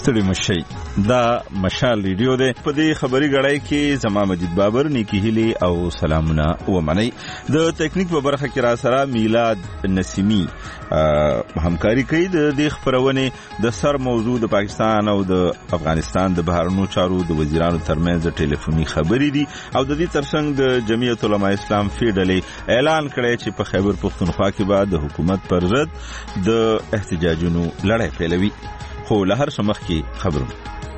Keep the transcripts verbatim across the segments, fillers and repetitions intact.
ستړي مشي دا مشال ریډیو ده. په دې خبري غړای کې زما مجید بابر نیکی هلی او سلامونه ومني. د ټیکنیک په برخه کې را سره میلاد نسیمی همکاري کوي. د دې خبرونه د سر موضوع د پاکستان او د افغانستان د بهرنیو چارو د وزیرانو ترمنځ ټلیفوني خبري دي او د دې ترڅنګ د جمعیت علماء اسلام فیډلې اعلان کړی چې په خیبر پختونخوا کې بعد د حکومت پر ضد د احتجاجونو لړۍ پیلوي. خو له هر څه مخکې خبرونه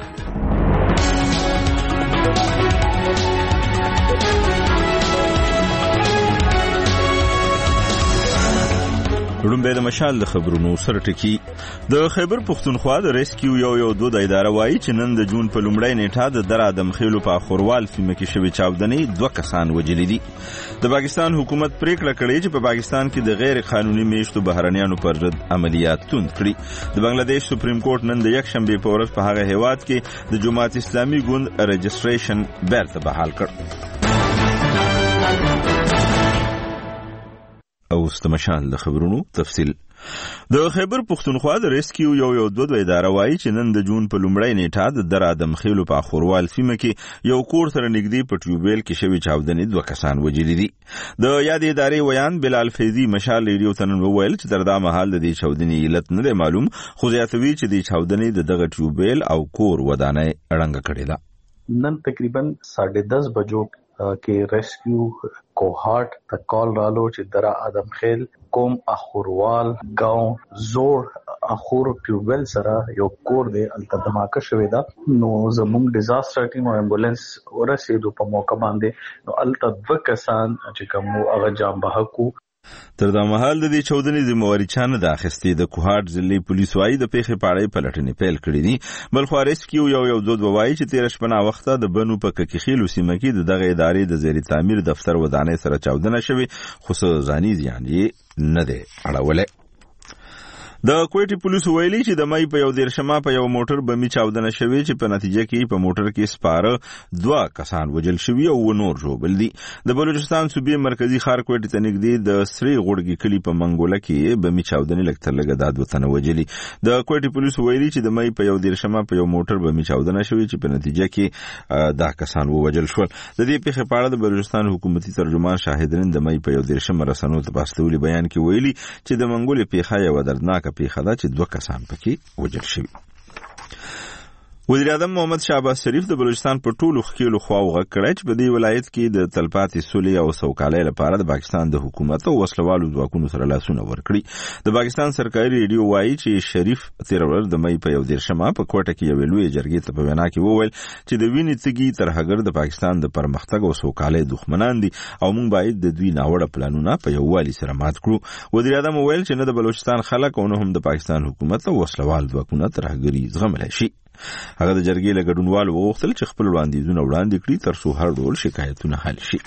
ورومبه د مشال د خبرونو سره ټکی. د خیبر پختونخوا د ریسکیو یو یو دو د اداره وایي چې نن د جون په لومړۍ نیټه د در ادم خېلو په خوروال سیمه کې شوې چاودنې دوه کسان وژلي دي. د پاکستان حکومت پریکړه کړې چې په پاکستان کې د غیر قانوني میشتو بهرنیانو پر ضد عملیات توند کړي. د بنگلاديش سپریم کورټ نن د یک شنبه په ورځ په هغه هیواد کې د جماعت اسلامي ګوند رجسټریشن بیرته بحال کړ. او استمشال د خبرونو تفصیل. د خیبر پختونخوا د ریسکیو یو یو دو د اداره وایي چې نن د جون په لومړۍ نیټه د در ادم خېلو په خوروال سیمه کې یو کور سره نږدې په ټیوبویل کې شوې چاودنې دوه کسان وژلي دي. د یاد ادارې ویان بلال فیضي مشال ریډیو ته نن وویل چې تر دا مهال د دې چاودنې علت نه دی معلوم، خو زیاتوي چې د چاودنې د دغه ټیوبویل او کور ودانۍ ړنګه کړې ده. نن تقریبا साढ़े दस बजो کې ریسکیو کوهارت ته کال رالو چې درا ادم خیل کوم اخوروال گاو زور اخور ټیوبل سره یو کور دی الته دماکه شوې ده. نو زموږ ډیزاستر ټیم او امبولانس ورسېدو په موقع باندې. نو الته دوه کسان چې کوم هغه جام بهکو. تر دا مهال د دې چاودنې ذمہواری چا نه ده اخیستې. د کوهارت ضلعي پولیس وايي د پیښې په اړه پلټنې پیل کړې دي. بل خو ریسکیو یو یو دو وایي چې تیر شپه نا وخته د بنو په ککخیلو سیمه کې د دغه ادارې د زیر تعمیر دفتر ودانۍ سره چاودنه شوې، خو څه ځاني زیان یې نه دی اړولی. د کوټي پولیس ویلي چې د مې په یو دیرشمه په یو موټر بمي چاودنه شوې چې په نتیجه کې په موټر کې سپاره دوه کسان وژل شوي او نور ژوبل دي. د بلوچستان صوبې مرکزی ښار کوټي ته نږدې د سری غوړګي کلی په منګوله کې بمي چاودنې لکتر لګه داد وطن وژلي. د کوټي پولیس ویلي چې د مې په یو دیرشمه په یو موټر بمي چاودنه شوې چې په نتیجه کې دا کسان وژل شول. د دې پیښې په اړه د بلوچستان حکومتي ترجمان شاهدرین د مې په یو دیرشمه رسنو ته پاستولي بیان کې ویلي چې د منګولې پیښه یو دردناک پیښه ده چې دوه کسان پکې وژل شوي. وزیر اعظم محمد شهباز شریف د بلوچستان په ټولو خکیلو خواو غږ کړی چې په دې ولایت کې د تلپاتې سولې او سوکالۍ لپاره د پاکستان د حکومت او وسلوالو ځواکونو سره لاسونه ورکړي. د پاکستان سرکاري ریډیو وایي چې شریف تیر ورځ د مې په یو دیرشمه په کوټه کې یوې لویې جرګې ته په وینا کې وویل چې د وینې تږي ترهګر د پاکستان د پرمختګ او سوکالۍ دښمنان دي او موږ باید د دوی ناوړه پلانونه په یووالي سره مات کړو. وزیر اعظم وویل چې نه د بلوچستان خلک او نه هم د پاکستان حکومت او وسلوال ځواکونه ترهګري زغملی شي. هغه د جرګې له ګډونوالو وغوښتل چې خپل وړاندیزونه وړاندې کړي تر څو هر ډول شکایتونه حل شي.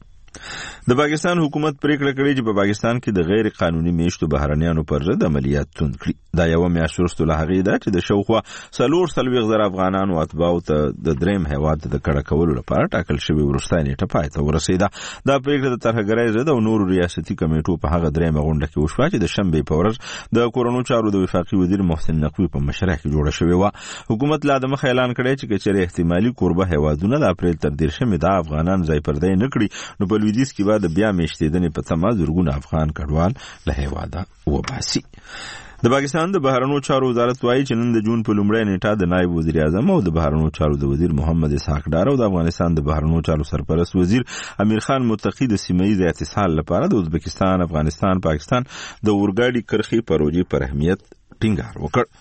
د پاکستان حکومت پریکړه کړې چې په پاکستان کې د غیر قانوني میشتو بهرنیانو پر ضد عملیات توند کړي. دا یو میاشت وروسته له هغې ده چې د شاوخوا څلور څلوېښت زره افغانانو اتباعو ته د درېیم هېواد د کډه کولو لپاره ټاکل شوې وروستۍ نیټه پای ته ورسېده. دا پریکړه د ترهګرۍ ضد او نورو ریاستي کمیټو په هغه درېیمه غونډه کې وشوه چې د شنبې په ورځ د کورونو چارو د وفاقي وزیر محسن نقوي په مشرۍ کې جوړه شوې وه. حکومت لا د مخه اعلان کړی چې که چېرې احتمالي کوربه هېوادونه د اپریل تر دېرشمې دا افغانان ځای پردی نه کړي نو په لویدیځ کې د بیا میشتېدنې په تمه زرګونه افغان کډوال له هېواده وباسي. د پاکستان د بهرنیو چارو وزارت وایي چې نن د جون په لومړۍ نیټه د نایب وزیر اعظم او د بهرنیو چارو د وزیر محمد اسحاق ډار او د افغانستان د بهرنیو چارو سرپرست وزیر امیر خان متقی د سیمه ییز اتصال لپاره د ازبکستان، افغانستان، پاکستان د اورګاډي کرښې پروژې پر اهمیت ټینګار وکړ.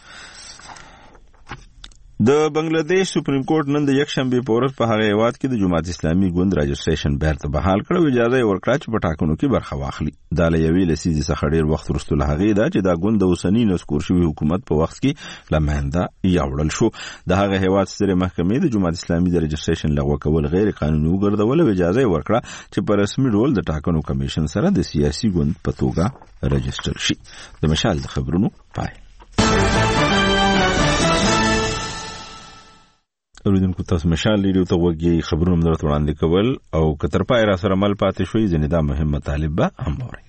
د بنگلاديش سپریم کورټ نن د یک شنبه په ورځ په هغه هیواد کې د جماعت اسلامي ګوند رجسټریشن بیرته بحال کړ او اجازه یې ورکړه چې په ټاکنو کې برخه واخلي. دا له یوې لسیزې څخه ډېر وخت وروسته له هغې ده چې دا ګوند د اوسني نسکور شوي حکومت په وخت کې له منځه یوړل شو. د هغه هیواد سترې محکمې د جماعت اسلامي د رجسټریشن لغوه کول غیر قانوني وګرځول او اجازه یې ورکړه چې په رسمي ډول د ټاکنو کمیشن سره د سیاسي ګوند په توګه رجسټر شي. د مشال د خبرونو پای. اوریدونکو تاسو مشال ریډیو ته وګورئ، خبرونه درته وړاندې کول او کتر پای را سره مل پاتې شوي ځنې دا مهم مطالب به هم اورئ.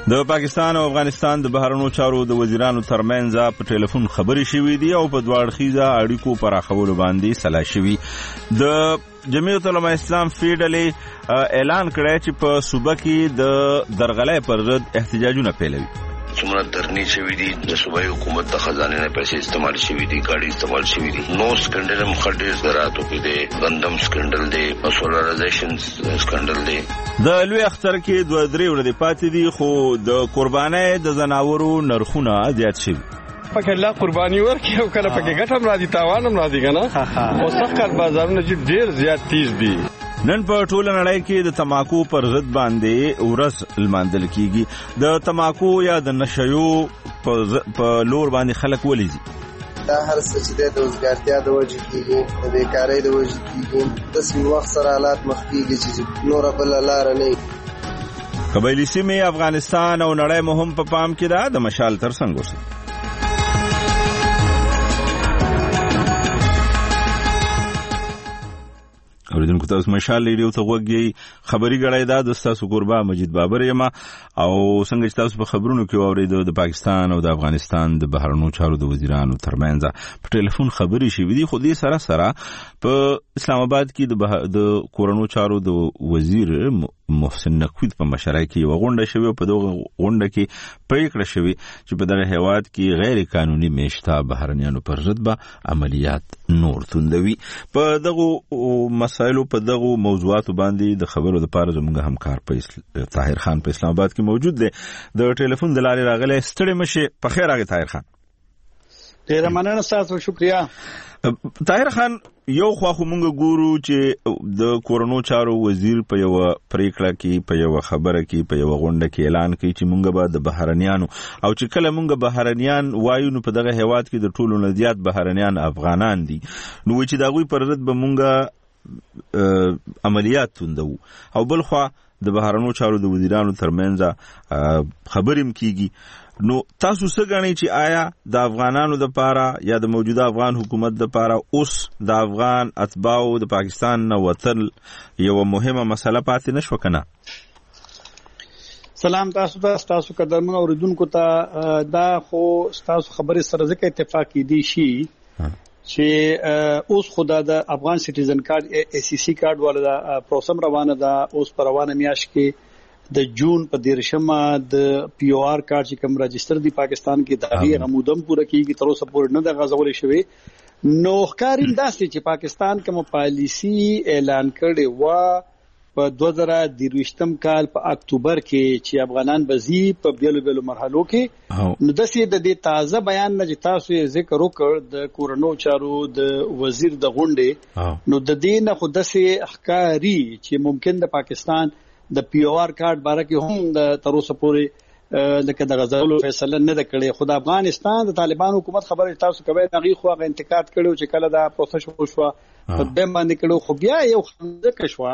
د پاکستان او افغانستان د بهرنیو چارو د وزیرانو ترمنځ په ټلیفون خبرې شوې دي او په دوه اړخیزه اړیکو پراخولو باندې سلا شوي. د جمعیت علماء اسلام فیډلې اعلان کړی چې په صوبه کې د درغلۍ پر ضد احتجاجونه پیلوي. څومره درنې شوې دي د صوبایي حکومت د خزانې نه پیسې استعمال شوې دي، ګاډي استعمال شوې دي. نو سکندل هم خډې زراعتو کې دی، غندم سکندل دی، سولرایزیشن سکندل دی. د لوی اختر کې دوه درې ورځې پاتې دي خو د قربانۍ د زناورو نرخونه زیات شوي. پکې الله قرباني ورکړي او کله پکې ګټه هم راځي تاوان هم راځي کنه. او سخت بازارونه چې ډېر زیات تیز دي. نن په ټوله نړۍ کې د تماکو پر ضد باندې ورځ لمانځل کیږي. د تماکو یا د نشیو په لور باندې خلک ولیږي. دا هر څه چې د وزګارتیا د وجې کېږي، د بیکارۍ د وجې کېږي، داسې وخت سره حالات مخ کېږي چې نوره بله لاره نه وي. قبایلي سیمې افغانستان او نړۍ مو هم په پام کې ده. د مشال تر څنګ اوسئ. اوریدونکو تاسو مشال ریډیو ته غوږی خبري غړای دا د تاسو قربا مجید بابر یم او څنګه چې تاسو په خبرونو کې اوریدو د پاکستان او د افغانستان د بهرنیو چارو د وزیرانو ترمنځ په ټلیفون خبري شوې دي. خو دې سره سره په اسلام آباد کې د کورونو چارو د وزیر محسن نقوی په مشرۍ کې یو غونډه شوې او په دغه غونډه کې پریکړه شوې چې په دغه هیواد کې غیر قانوني میشته بهرنیانو پر ضد به عملیات نور توندوي. په دغه مسایلو په دغه موضوعاتو باندې د خبرو لپاره زموږ همکار په طاهر خان په اسلام آباد کې موجود دی. د ټلیفون د لارې راغلی ستړي مشه. په خیر راغی طاهر خان. ډیره مننه تاسو، شکریا. طاهر خان، یو خوا خو مونږ ګورو چې د کورونو چارو وزیر په یو پریکړه کې په یو خبره کې په یو غونډه کې اعلان کوي چې مونږ به د بهرنیانو او چې کله مونږ بهرنیان وایو نو په دغه هیواد کې د ټولو نه زیات بهرنیان افغانان دي، نو چې دا غوي پر ضد به مونږ عملیات توندو. او بل خوا د بهرنیو چارو د وزیرانو ترمنځ خبرې کیږي. نو تاسو څه غواړئ چې آیا د افغانانو د پاره یا د موجوده افغان حکومت د پاره اوس د افغان اتباعو د پاکستان نه وتل یو مهمه مسله پاتې نشو کنه؟ سلام تاسو ته، تاسو قدرمن اوریدونکو ته. دا خو تاسو خبرې سره ځکه اتفاق کیدی شي چې اوس خدا د افغان سټیزن کارت ای سی سی کارت والا پروسم روانه ده. اوس پر روانه میاش کې د جون په دیرشمه د پی او آر کارت چې کوم راجستر دی پاکستان کې د هغه غمودم پوره کیږي، تر اوسه پورې نه د غزولې شوی. نو ښکاریم داسې چې پاکستان کوم پالیسی اعلان کړي و په دوه زره درویشتم کال په اکتوبر کې چې افغانان بزی په بیلو بیلو مرحلو کې، نو داسې د دې تازه بیان نه چې تاسو یې ذکر وکړ د کورونو چارو د وزیر د غونډې، نو د دې نه خو داسې ښکاری چې ممکن د پاکستان د پی او آر کارت باره کې هم د تر اوسه پورې لکه د غزولو فیصله نه ده کړې. خو د افغانستان د طالبان حکومت خبره تاسو کوي دغه خو هغه انتقاد کړو چې کله دا پروسس وشو په دیم باندې کړو. خو بیا یو خندق شو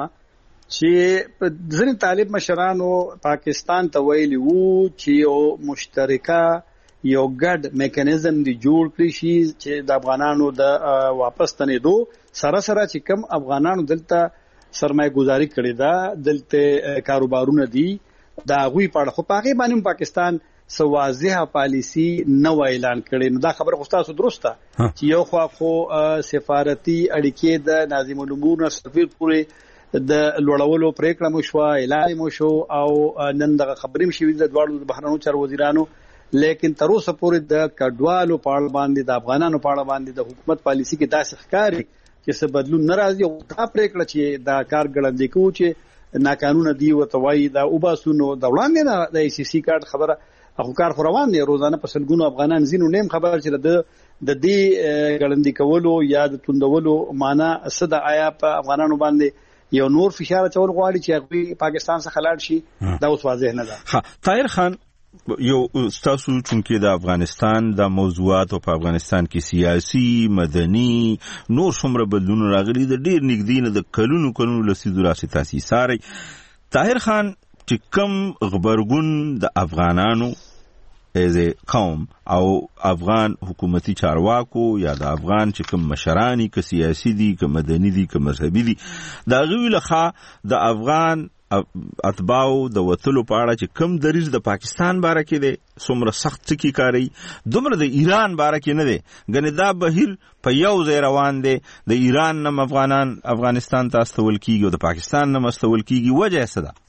چې په ځینې طالب مشرانو پاکستان ته ویلي وو چې یو مشترکه یو ګډ میکانیزم دی جوړ کړی شي چې د افغانانو د واپس تنېدو سره سره چې کم افغانانو دلته سرمایه گذاری کړی دا، دلته کاروبارونه دي، دا غوي پاړه خو پاګې باندې پاکستان سو واضحه پالیسی نو اعلان کړي. نو دا خبره خو تاسو درسته چې یو خو خو سفارتي اړیکې د ناظم الامور سفیر پورې د لوړولو پریکړه مو شو، اعلان مو شو او نن دغه خبرې مشوي د دوړو بهرنیو چارو وزیرانو، لیکن تر اوسه پورې د کډوالو پاړه باندې د افغانانو پاړه باندې د حکومت پالیسی کې داسې ښکاری چې څه بدلون ناراضي او دا پریکړه چې دا کار ګړندې کوي چې ناقانونه دی او توای دا وباسونو د وړاندې نه د ای سی سی کارت خبره اخو کار خو روان دی. روزانه په سلګونو افغانان زینو نیم خبر چې د د دې ګړندې کولو یا د توندولو معنا څه د آیا په افغانانو باندې یو نور فشار چول غواړي چې هغه پاکستان څخه لاړ شي، دا اوس واضح نه ده. ها طاهر خان، یو تاسو چونکه د افغانستان د موضوعات او په افغانستان کې سیاسي مدني نور څومره بدلون راغلي د ډیر نږدې نه د کلونو کلونو لسیدو راسي تاسیس ساري. طاهر خان، چې کم خبرګون د افغانانو از قوم او افغان حکومتي چارواکو یا د افغان چې کوم مشرانی که سیاسي دي که مدني دي که مذهبي دي دا غوی لخوا د افغان اتباو د وتلو په اړه چې کم دریز د پاکستان باره کې دی څومره سخت څه کی کاری دومره د ایران باره کې نه دی ګنې دا بهیر په یو ځای روان دی د ایران نم افغانان افغانستان ته استول کیږي او د پاکستان نم استول کیږي وجه څه ده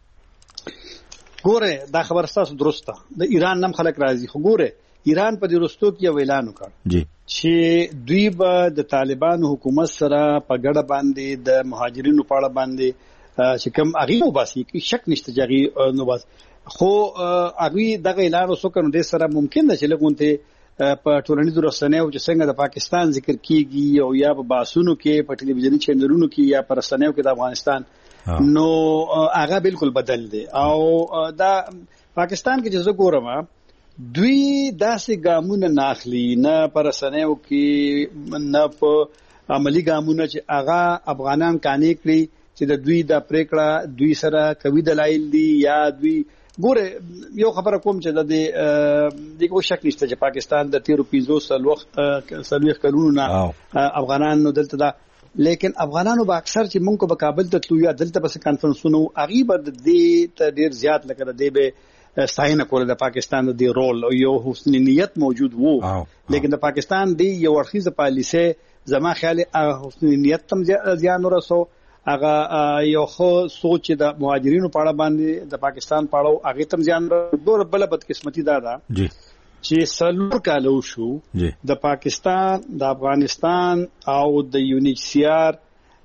ګوره دا خبر ستاسو درسته د ایران نم خلک راځي خو ګوره ایران په دې رستو کې اعلان وکړ جی چې دوی به د طالبانو حکومت سره په ګډه باندې د مهاجرینو په اړه باندې چې کوم اغه وباسي کې شک نشته چې نو باس خو اغه دغه اعلان وسو کنه د سره ممکن ده چې لګونته په ټولنیزو رسنیو چې څنګه د پاکستان ذکر کیږي او یا په باسونو کې په ټلویزیونی چینلونو کې یا په رسنیو کې د افغانستان نو هغه بالکل بدل دي او دا پاکستان کې چې زه ګورم دوی داسې ګامونه ناخلي نه پر رسنیو کې نه په عملی ګامونه چې هغه افغانان کانې کړی چې د دوی د پریکړه دوی سره کوي دلایل دي یا دوی ګوره یو خبره کوم چې د دې کوم شک نشته چې پاکستان د تیرو پیزو سل وخت سلويخ کلونه افغانان نو دلته دا لیکن افغانانو به اکثر چې مونږ په کابل ته تلو یا دلته بس کانفرنسونو غیبه د دې ته ډیر زیات لکه د به ستاینه کوله د پاکستان د رول او یو حسن نیت موجود وو لیکن د پاکستان دی یو ورخیزه پالیسي زما خیال حسن نیت تم زیان ورسو هغه یو خو سوچ د مهاجرینو په اړه باندې د پاکستان په اړه هغه تم زیان ډور بل بدقسمتي دا ده جی چې سلور کالو شو د پاکستان د افغانستان او د یونیسیار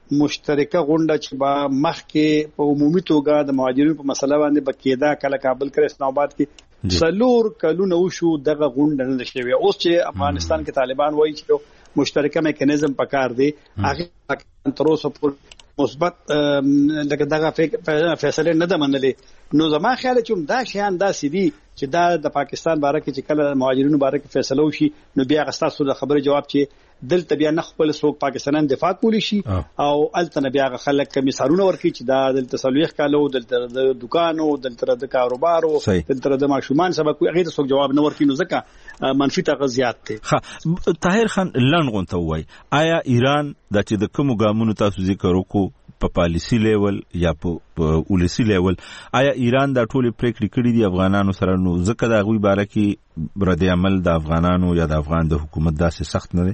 مشترکه غونډه چې با مخ کې په عمومي توګه د مهاجرینو په مسله باندې بکیدا کله کابل کې اسلام آباد کې سلور کلونه وشو دغه غونډه نه شوی اوس چې افغانستان کې طالبان وایي چې مشترکه میکانیزم پکار دی هغه تر اوسه پورې مثبت لکه دغه فیصله نه ده منلې نو زما خیال چې دا شیان دا سدي چې دا د پاکستان باره کې چې کله مهاجرینو باره کې فیصله وشي نو بیا غستاسو د خبره جواب چې دلته بیا نه خپل څوک پاکستانان دفاع کولی شي او الته بیا خلک مثالونه ورکړي چې دا دلته سلويخ کالو دلته د دکانو دلته د کاروبارو دلته د ماشومان سبق هغه ته څوک جواب نه ورکړي نو ځکه منفي تغذیات ته ها طاهر خان لنغون ته وای آیا ایران د چې د کوم ګامونو تاسو ذکر وکړو په پالیسی لیول یا په ولسی لیول آیا ایران دا ټول پریکړې کړې دي افغانانو سره نو ځکه دا غوي باره کې رد عمل د افغانانو یا د افغان د حکومت داسې سخت نه دی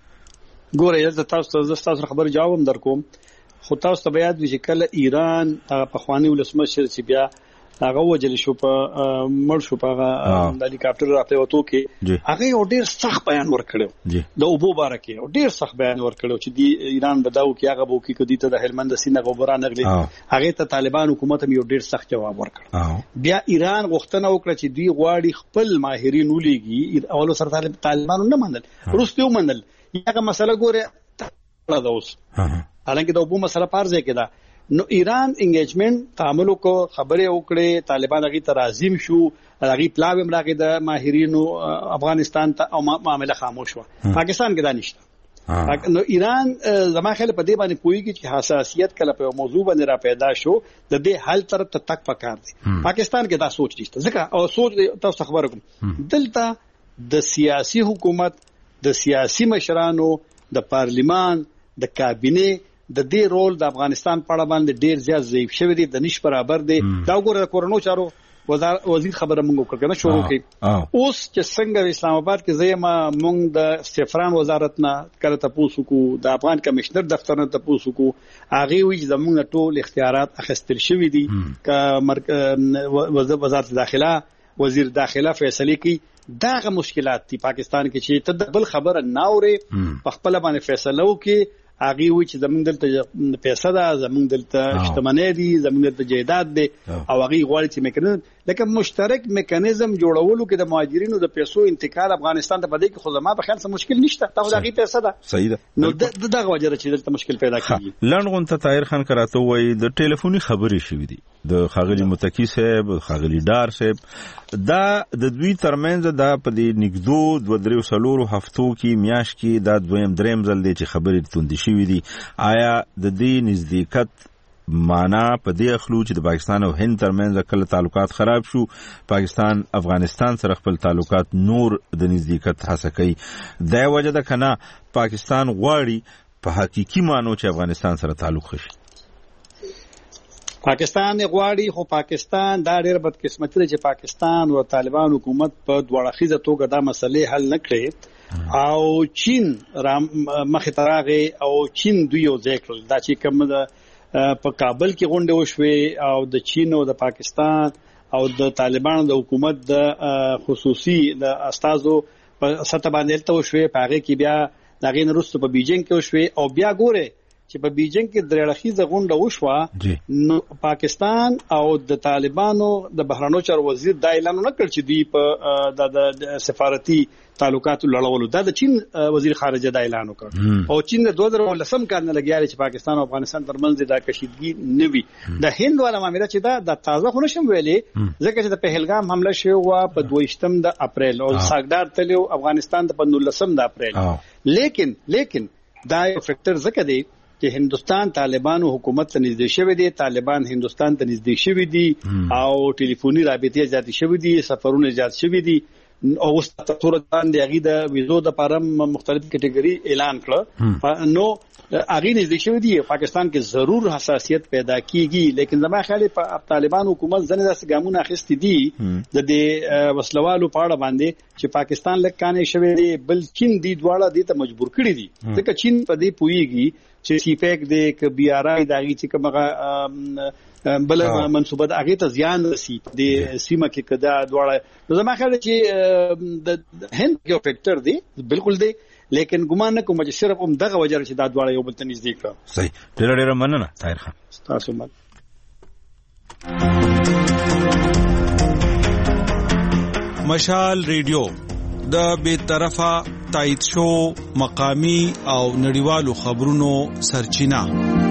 ګوره یزه تاسو ته تاسو خبر جواب در کوم خو تاسو ته بیا د کله ایران په خواني ولسمشر چې بیا هغه وجل شو په مړ شو په د هلیکاپټر راته وته کې هغه یو ډیر سخت بیان ورکړو د اوبو بارکه یو ډیر سخت بیان ورکړو چې دی ایران بداو کې هغه بو کې کدی ته د هلمند سینه غوبره نغلی هغه ته طالبان حکومت هم یو ډیر سخت جواب ورکړ بیا ایران غوښتنه وکړه چې دوی غواړي خپل ماهرین ولېږي اولو سره طالبانو نه منل روسیو منل یغه مسله ګوره دا اوس حالانکه د اوبو مسله پارځه کې دا نو ایران انګیجمنت تعامل کو خبره وکړي طالبان هغه ته راضیم شو هغه پلاویم راغی د ماهرینو افغانستان ته او معاملې خاموش و پاکستان کې دا نشته نو ایران زما خیال په دې باندې پويږي چې حساسیت کله په موضوع باندې را پیدا شو د دې حل طرف ته تک پکار دي پاکستان کې دا سوچ نشته ځکه او سوچ تاسو خبر کوم دلته د سیاسي حکومت د سیاسي مشرانو د پارلیمان د کابینه د دې رول د افغانستان په اړه باندې ډیر زیات ضعیف شوی دی د نش برابر دی دا وګوره کورونو چارو وزیر خبره مونږ وکړه کنه شروع کړي اوس چې څنګه اسلام آباد کې زېما مونږ د سفران وزارت نه کله تاسو کو د افغان کمشنر دفتر نه تاسو کو هغه وی زمونږ ټول اختیارات اخیستل شوی دي ک وزارت داخله وزیر داخله فیصله کوي داغه مشکلات دي پاکستان کې چې ته بل خبره ناوري په خپل باندې فیصله وکي هغه وی چې زمونږ دلته پیسې ده زمونږ دلته شتمنۍ دي زمونږ دلته جیداد دي او هغه غواړي چې میکنه لکه مشترک میکانیزم جوړولو کې د مهاجرینو د پیسو انتقال افغانستان ته بده کې خو زما په خیال څه مشکل نشته دا هغه پیسې ده صحیح ده نو دغه وجه چې دلته مشکل پیدا کیږي لنغون ته طاهر خان کراته وای د ټلیفوني خبرې شوې دي د خاغلی متکی صاحب خاغلی دار صاحب دا د دوی ترمنځ دا په دې نګدو دوه درې سلورو هفتو کې میاش کې دا دویم دریم ځل دی چې خبرې توندې شوې دي آیا د دې نزدېکت معنا په دې اخلو چې د پاکستان او هند ترمنځ کله تعلقات خراب شو پاکستان افغانستان سره خپل تعلقات نور د نزدېکت هڅه کوي دا وجه ده کنه پاکستان غواړي په حقيقي مانو چې افغانستان سره تعلق شي پاکستان غواړي خو پاکستان دا ډېر بدقسمتي ده چې پاکستان او طالبان حکومت په دوه اړخیزه توګه دا مسلې حل نه کړي او چین مخې ته راغی او چین دوی یو ځای کړل. دا چې کوم په کابل کې غونډه وشوې او د چین او د پاکستان او د طالبانو د حکومت د خصوصي د استازو په سطح باندې ته وشوې، په هغه کې بیا د غین وروسته په بیجینګ کې وشوې او بیا ګوره چې په بیجینګ کې درې اړخیزه غونډه وشوه نو پاکستان او د طالبانو د بهرنیو چارو وزیر دا اعلان نه کړ چې دوی په د سفارتي تعلقاتو لړولو. دا د چین وزیر خارجه دا اعلان وکړ او چین د دوه زره ولسم کال نه لګیاري چې پاکستان او افغانستان ترمنځ د کشیدګي نوي د هند والا معاملې چې دا د تازه خو نشم ویلې ځکه چې د پهلګام حمله شوی و په دویشتم د اپریل او ساګدار تلو افغانستان د پنځلسم د اپریل. لیکن لیکن دا یو فیکٹر ځکه دی چې هندستان طالبانو حکومت ته نږدې شوی دی، طالبان هندستان ته نږدې شوی دي او ټلیفوني رابطې زیات شوی دي، سفرونه زیات شوی دي او اوس تاسو باندې هغه د ویزو د پارم مختلف کټګوري اعلان کړ نو هغه نږدې شوی دی. پاکستان کې ضرور حساسیت پیدا کیږي لیکن زما خیال په طالبان حکومت ځنه داسې ګامونه اخیستي دي د دې وسلوالو په اړه باندې چې پاکستان لکانې شوی دی بل چین دی دواړه دې ته مجبور کړی دي ځکه چین په دې پویږي چې سی پیک دې ک بي ار آی داږي چې کومه بل منصوبه د هغه ته زیان رسی د سیمه کې کدا دواړه نو زما خیال چې د هند یو فیکٹر دی بالکل دی لیکن ګمان نه کوم چې صرف هم دغه وجه چې دا دواړه یو بل ته نږدې کړه. صحیح، ډېر ډېر مننه طاهر خان. تاسو مال مشال ریډیو د بے طرفه تایید شو مقامی او نړیوالو خبرونو سرچینه.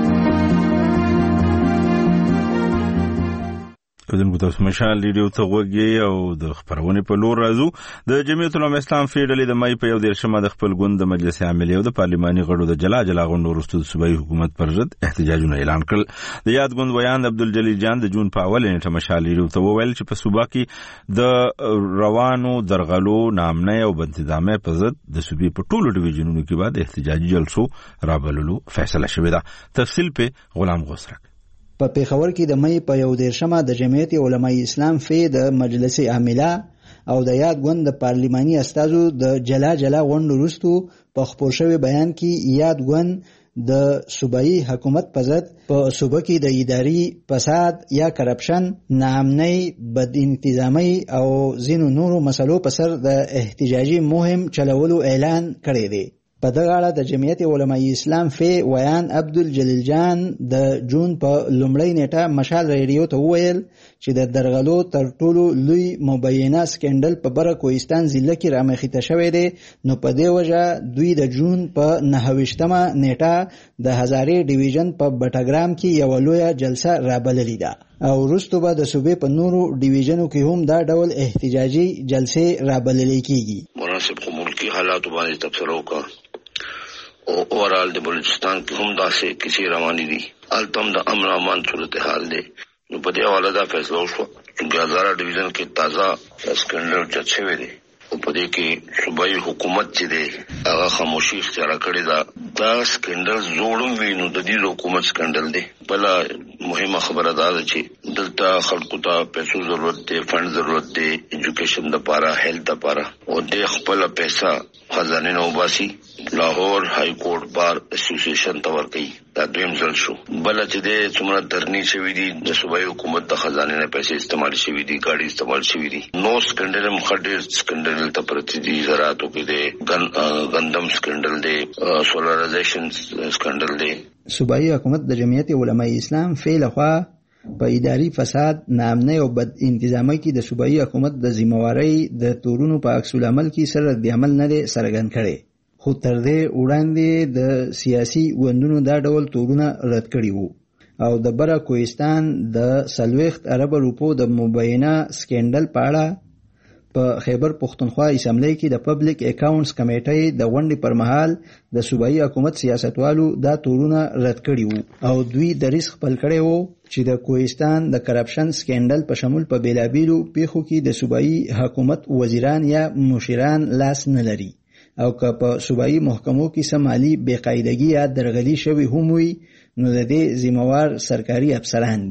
کله تاسو مشال ریډیو ته وګورئ او د خبرونه په لور راځو. د جمعیت العلماء اسلام فیډرالي د مای په یو دیرشمه د خپل ګوند د مجلس عاملې او د پارلماني غړو د جلا جلا غونډو وروسته د صوبایي حکومت پر ضد احتجاجونه اعلان کړل. د یاد ګوند ویان عبدالجلیل جان د جون په اول نیټه مشال ریډیو ته وویل چې په صوبا کې د روانو درغلو نامنه او بنتظامه په ضد د صوبې په ټولو ډیویژنونو کې بعد احتجاجي جلسو رابللو فیصله شوې ده. تفصیل په غلام غوسرک. په پیښور کې د مې په یو دیرشمه د جمعیت علماء اسلام فی د مجلس عامله او د یاد ګوند د پارلماني استازو د جلا جلا غونډو وروسته په خپور شوی بیان کې یاد ګوند د صوبایي حکومت په ضد په صوبه کې د اداري فساد یا کرپشن، ناامنۍ، بد انتظامي او ځینو نورو مسلو په سر د احتجاجي مهم چلولو اعلان کړی دی. په دغه اړه د جمعیت علماء اسلام فی ویان عبدالجلیل جان د جون په لومړۍ نیټه مشال ریډیو ته وویل چې د درغلو تر ټولو لوی مبینه سکندل په بره کوهستان ضلع کې رامخته شوی دی نو په دې وجه دوی د جون په نهه نیټه د هزارې ډیویژن په بټګرام کې یو لویه جلسه رابللې ده او وروسته به د صوبې په نورو ډیویژنو کې هم دا ډول احتجاجي جلسې رابللې کیږي. مناسب ملکی حالات باندې تبصره وکړه او اورال د بلوچستان کې هم داسې کسی رواني دي التم د امن امان صورتحال دی نو په دې حواله دا فیصله وشوه چې هزاره ډیویژن کې تازه سکندل چت شوی دی او په دې کې صوبایي حکومت چې دی هغه خاموشي اختیار کړې ده. دا سکندل زوړم وینو د دې حکومت سکندل دی. بل مهمه خبره ده چې دلته خلکو ته پیسو ضرورت دی، فند ضرورت دی، ایجوکیشن لپاره، هیلث لپاره او د خپل پیسې خزانه نو باسي لاهور های کورټ بار اسوسییشن ته ورکړي. دا دویم ځل شو. بل چې د څومره درنی شوی دي د صوبایي حکومت د خزانه نه پیسې استعمال شوی دي، ګاډي استعمال شوی دي. نو سکندل مخډر سکندل ته پرتی دي، زراعتو کې دي، غندم سکندل دي، سولرایزیشن سکندل دي. صوبایي حکومت د جمعیت علماء اسلام فی لخوا په اداري فساد، ناامنۍ او بد انتظامۍ کې د صوبایي حکومت د ذمہوارۍ د تورونو په عکس العمل کې سره د عمل نه دی څرګند کړی خو تر دې وړاندې د سیاسي ګوندونو دا ډول تورونه رد کړي وو او د بره کوهستان د څلوېښت اربه روپو د مبینه سکینډل په اړه په خیبر پښتونخوا اسمبلی کې د پبلک اکاونټس کمیټې د غونډې پر مهال د صوبایي حکومت سیاستوالو دا تورونه رد کړي وو او دوی دریځ خپل کړی وو چې د کوهستان د کرپشن سکینډل په شمول په بیلابیلو پیښو کې د صوبایي حکومت وزیران یا مشران لاس نه لري او که په صوبایي محکمو کې څه مالي بې قاعدګي یا درغلي شوي هم وي نو د دې ذمہوار سرکاري افسران دي.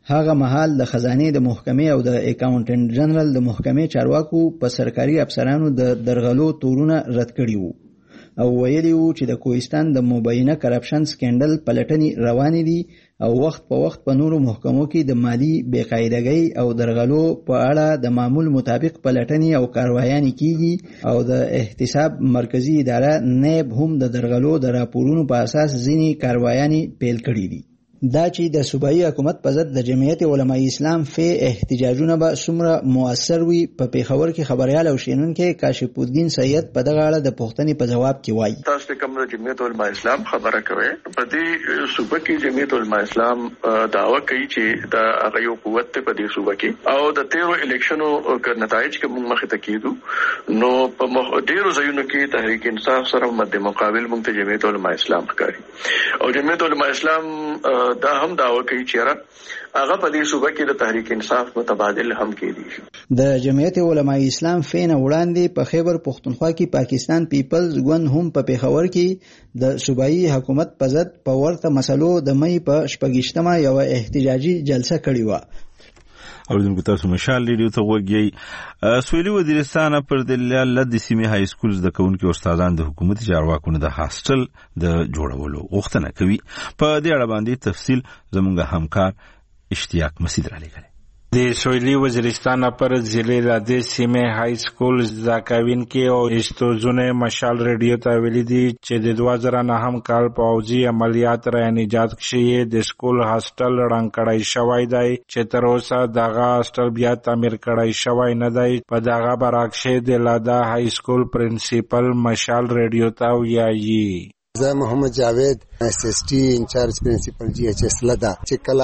هغه مهال د خزانه د محکمې او د اکاونټنټ جنرال د محکمې چارواکو په سرکاري افسرانو د درغلو تورونه رد کړي وو او ویلي وو چې د کوهستان د مبینه کرپشن سکینډل پلټنې روانې دي او وخت په وخت په نورو محکمو کې د مالی بېقاعدګۍ او درغلو په اړه د معمول مطابق پلټنې او کاروایانې کیږي او د احتساب مرکزی اداره نیب هم د درغلو د راپورونو په اساس ځینې کاروایانې پیل کړي دي. دا چې د صوبایي حکومت په ضد د جمعیت علماء اسلام فی احتجاجونه به څومره مؤثر وي په پیښور کې خبريال او شینونکو کاشف الدین سید په دغه اړه د پوښتنې په جواب کې وایي تاسو کوم د جمعیت علماء اسلام خبره کوي په دې صوبه کې جمعیت علماء اسلام دعوه کوي چې د هغه یو قوت په دې صوبه کې او د تیرو الیکشنو ک نتایج کې موږ مخ ته کېدو نو په ډیرو ځایونو کې تحریک انصاف سره مد مقابل موږ ته جمعیت علماء اسلام ښکاري او جمعیت علماء اسلام دا هم دعوه کوي چې هغه په دې صوبه کې د تحریک انصاف متبادل هم کېدي. د جمعیت علماء اسلام فین وړاندې په خیبر پختونخوا کې پاکستان پیپلز ګوند هم په پیښور کې د صوبایي حکومت په ضد په ورته مسلو د مې په شپږشتمه یو احتجاجي جلسه کړې و. اوریدونکو تاسو مشال ریډیو ته وګورئ. سویلي وزیرستان پر د لد سیمه های سکول زده کوونکو استادان د حکومت چارواکو د هاستل د جوړولو غوښتنه کوي. په دې اړه باندې تفصیل زموږ همکار اشتیاق مسعود را لګړي. د سویلي وزیرستان پر ضلع لد سیمه های سکول زده کوونکو او استادانو مشال ریډیو ته ویلي دي چې د دوه زره نهم کال په اوځي عملیات را نجات کې د سکول هاستل رنګ کړای شوی دی چې تر اوسه دغه هاستل بیا تعمیر کړای شوی نه دی. په دغه برعکس د لد های سکول پرنسپل مشال ریډیو ته ویایي زه محمد جاوید اس اس ټي انچارج پرنسپل جی ایچ اس لدا چې کله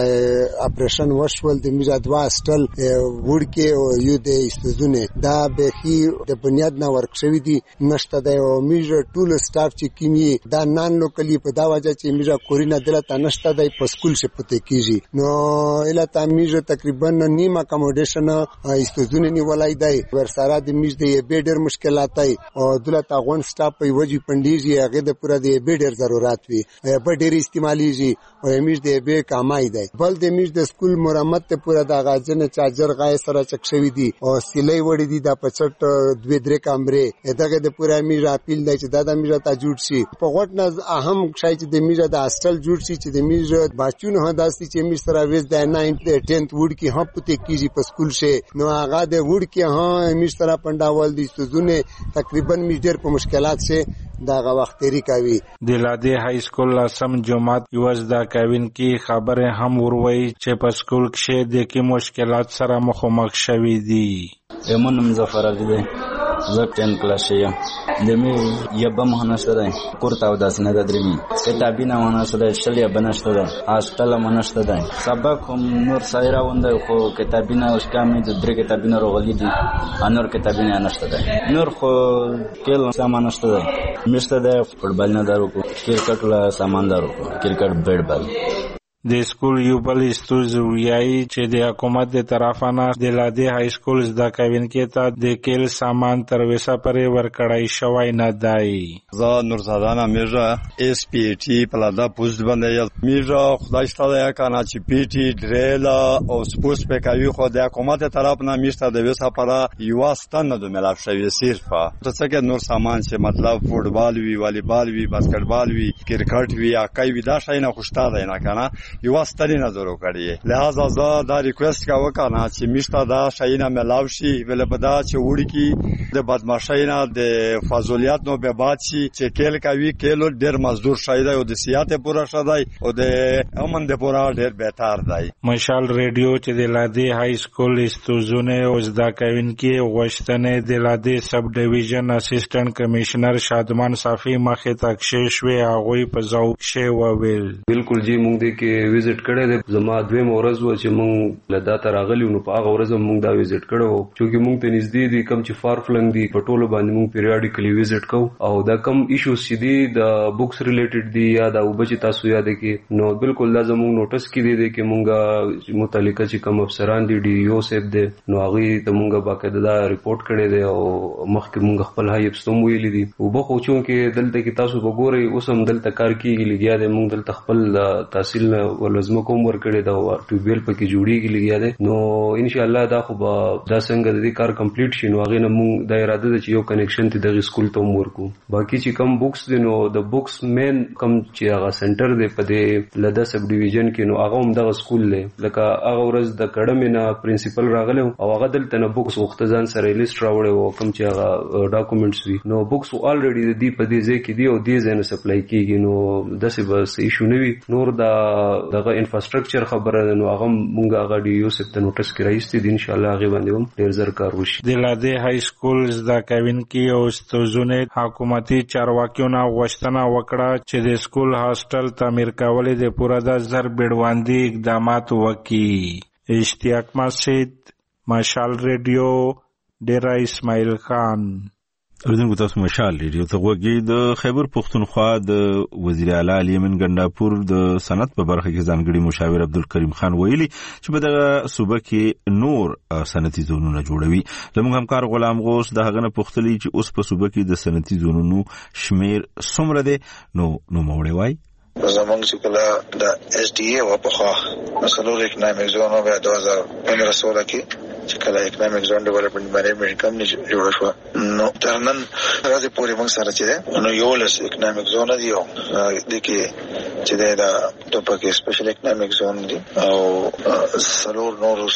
د اپریشن وشول د میرا دوا هاستل ورکه او یو د استزونه دا به د بنیاد نه ورکشوي دي نشته د میرا ټول سټاف چې کیمی دا نان لوکلی په دا وجه چې میرا کورینا دلته نشته د په سکول شه پته کیږي نو اله تا میرا تقریبا نیم اکاموډیشن استزونه نیولای دی ور سره د میز د به ډیر مشکلات او دلته غون سټاف په وجه پندیږي هغه د پورا د به ډیر ضرورت وي په ډیر استعماليږي او میز د به کمای دی بل د میز د سکول مرمت ته پورا د غاجن چارجر غای سره چک شوی دی او سلی وړي دی د پچټ دوه درې کمرې دغه د پورا میز اپیل دی چې دا د میز ته جوړ شي په غوټ نه اهم شای چې د میز د هاستل جوړ شي چې د میز بچونه هداسي چې میز سره وېز د ناینث ټینث وډ کې هم پته کیږي په سکول شه نو هغه د وډ کې هم میز سره پنداول دي سوزونه تقریبا میز ډیر په مشکلات شه داغه وخت تیری کوي. د لادي های سکول لسم جماعت یو زده کوونکي خبره هم وروي چې په سکول کې د کې مشکلات سره مخامخ شوي دي. ایمن مظفر علي دی زه ټین کلاس یم دمه یبه مهنشته ده کورته او داس نه درمي کتابینه ونهشته ده شلیا بنشته ده هاستل منشته ده سبق هم نور سایره ونده خو کتابینه اوس کمی د درې کتابینه روغلی دي انور کتابینه نشته ده نور خو کله سامان نشته ده مشته ده فوټبال نه دارو کو کرکټ لا سامان دارو کو کرکټ بیٹ بال د سکول یو بل استوز ویایي چې د حکومت د طرفانه د لادي های سکول زده کوونکو ته د کېل سامان تر وسه پرې ورکړای شوی نه دی. زه نورزادان میرا اس پی ټي پلادا پوسټ باندې میرا خدای ستاسو کنه چې پی ټي ډریل او سپورت په کوي خو د حکومت طرف نه میشته د وسه پره یو ستنه د ملاف شوی صرفه څنګه نور سامان چې مطلب فوټبال وی والیبال وی باسکټبال وی کرکټ وی اکای وی دا شای نه خوشتا دی نه کنه یو ستړي نظر وکړي لہذا زه دا ریکوست کا وکړم چې میشته دا شاینه ملاو شي ول په دا چې وړي کی د بدمعشۍ نه د فضولیات نو به بعد شي چې کېل کوي کېلو ډېر مزدور شایده او د سیاته پورا شدای او د امن د پورا ډېر بهتر دی. مشال ریډیو چې د لادي های سکول استوزونه او زده کوونکي غوښتنې د لادي سب ډیویژن اسسټنټ کمشنر شادمان صافي مخه تکشې شوې هغه په ذوق شی وویل بالکل جی مونږ دې کې وزټ کړی دی زما دویم ورځ و چې مونږ له دا ته راغلي نو په هغه ورځ مونږ دا وزټ کړی و چې مونږ ته نږدې دي کم چې فار فلنګ دي په ټولو باندې مونږ پیریاډیکلی وزټ کوو او دا کم ایشوز چې دي د بکس ریلیټډ دي یا د اوبه چې تاسو یاد کې نو بالکل دا زمونږ نوټس کې دي چې مونږ متعلقه چې کوم افسران دي ډي یو صاحب دي نو هغه ته مونږ باقاعده دا ریپورت کړی دی او مخکې مونږ خپل هاي افسوم ویلي دي او بخو چون کې دلته کې تاسو وګورئ اوس هم دلته کار کیږي لګیا دی مونږ دلته خپل تحصیل ولزم کوم ورکړي دا ټوبیل پکې جوړیږي لګیا دي نو ان شاء الله دا خو دا څنګه د دې کار کمپلیټ شي نو هغه نه موږ د اراده د چې یو کنیکشن ته د سکول ته ورکو باقي چې کم بوکس دي نو د بوکس مین کم چې هغه سنټر دی په دې لدا سب ډیویژن کې نو هغه هم د سکول دی لکه هغه ورځ د کډمې نه پرنسپل راغله او هغه دلته نه بوکس وختزان سره لیست راوړی او کوم چې هغه ډاکومېنټس وي نو بوکس الریډي د دې په دې ځای کې دی او دې ځای نه سپلای کیږي نو داسې بس ایشو نه وي نور دا دغه انفراستراکچر خبره نو هغه مونږ هغه ډي یو سپ ته نوټس کې راځي دي ان شاء الله هغه باندې هم ډیر زر کار وشي د لاده های سکول زده کوونکي او استادونه حکومتي چارواکیونه غوښتنه وکړه چې د سکول هاستل تعمیر کول د پوره د زر بیړواندي اقدامات وکړي اشتیاق مسجد مشال ریډیو ډیرا اسماعیل خان اوریدونکو تاسو مشال ریډیو ته غوږی د خیبر پختونخوا د وزیر اعلی الیمن ګنداپور د صنعت په برخه کې ځانګړي مشاور عبدالکریم خان ویلي چې په دغه صوبه کې نور صنعتي زونونه جوړوي زموږ همکار غلام غوث د هغه نه پوښتلی چې اوس په صوبه کې د صنعتي زونونو شمیر څومره دی نو نو موړی وای زمونږ چې کله د اس ډي اي و په خوا مسلو اکنامک زون او د دوه هزار پندرہ سولہ کې چې کله اکنامک زون ډیولپمنټ مینجمنټ کمپنی جوړ شو نو ترنن راځي پورې موږ سره چې نو یو لس اکنامک زون دی او د کې چې دا د پکې سپیشل اکنامک زون دی او سلور نورس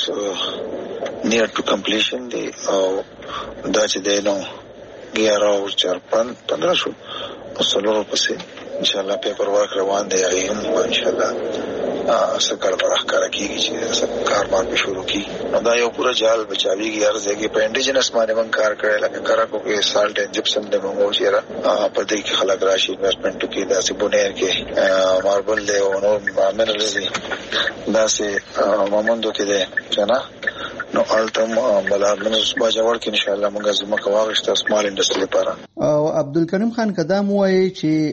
near to completion دی او دا چې دی نو ګیارو چار پندرہ شو او سلور پسې ان شاء الله پیپر ورک روان دی هم ان شاء الله سکر پر احکار کیږي چې کاروبار به شروع کی نو دا یو پورا جال بچاویږي هر ځای کې په انډیجنس باندې من کار کړی لکه کرا کو کې سالټ اینڈ جپسم د موږ چیرې په دې کې خلک راشي انویسټمنټ کې داسې بونیر کې ماربل دی او نو مینرالز دي داسې مومندو کې دی چې نه نو التم بلا منس باجوړ کې ان شاء الله موږ زما کواغشت سمال انډستری لپاره او عبدالکریم خان قدم وایي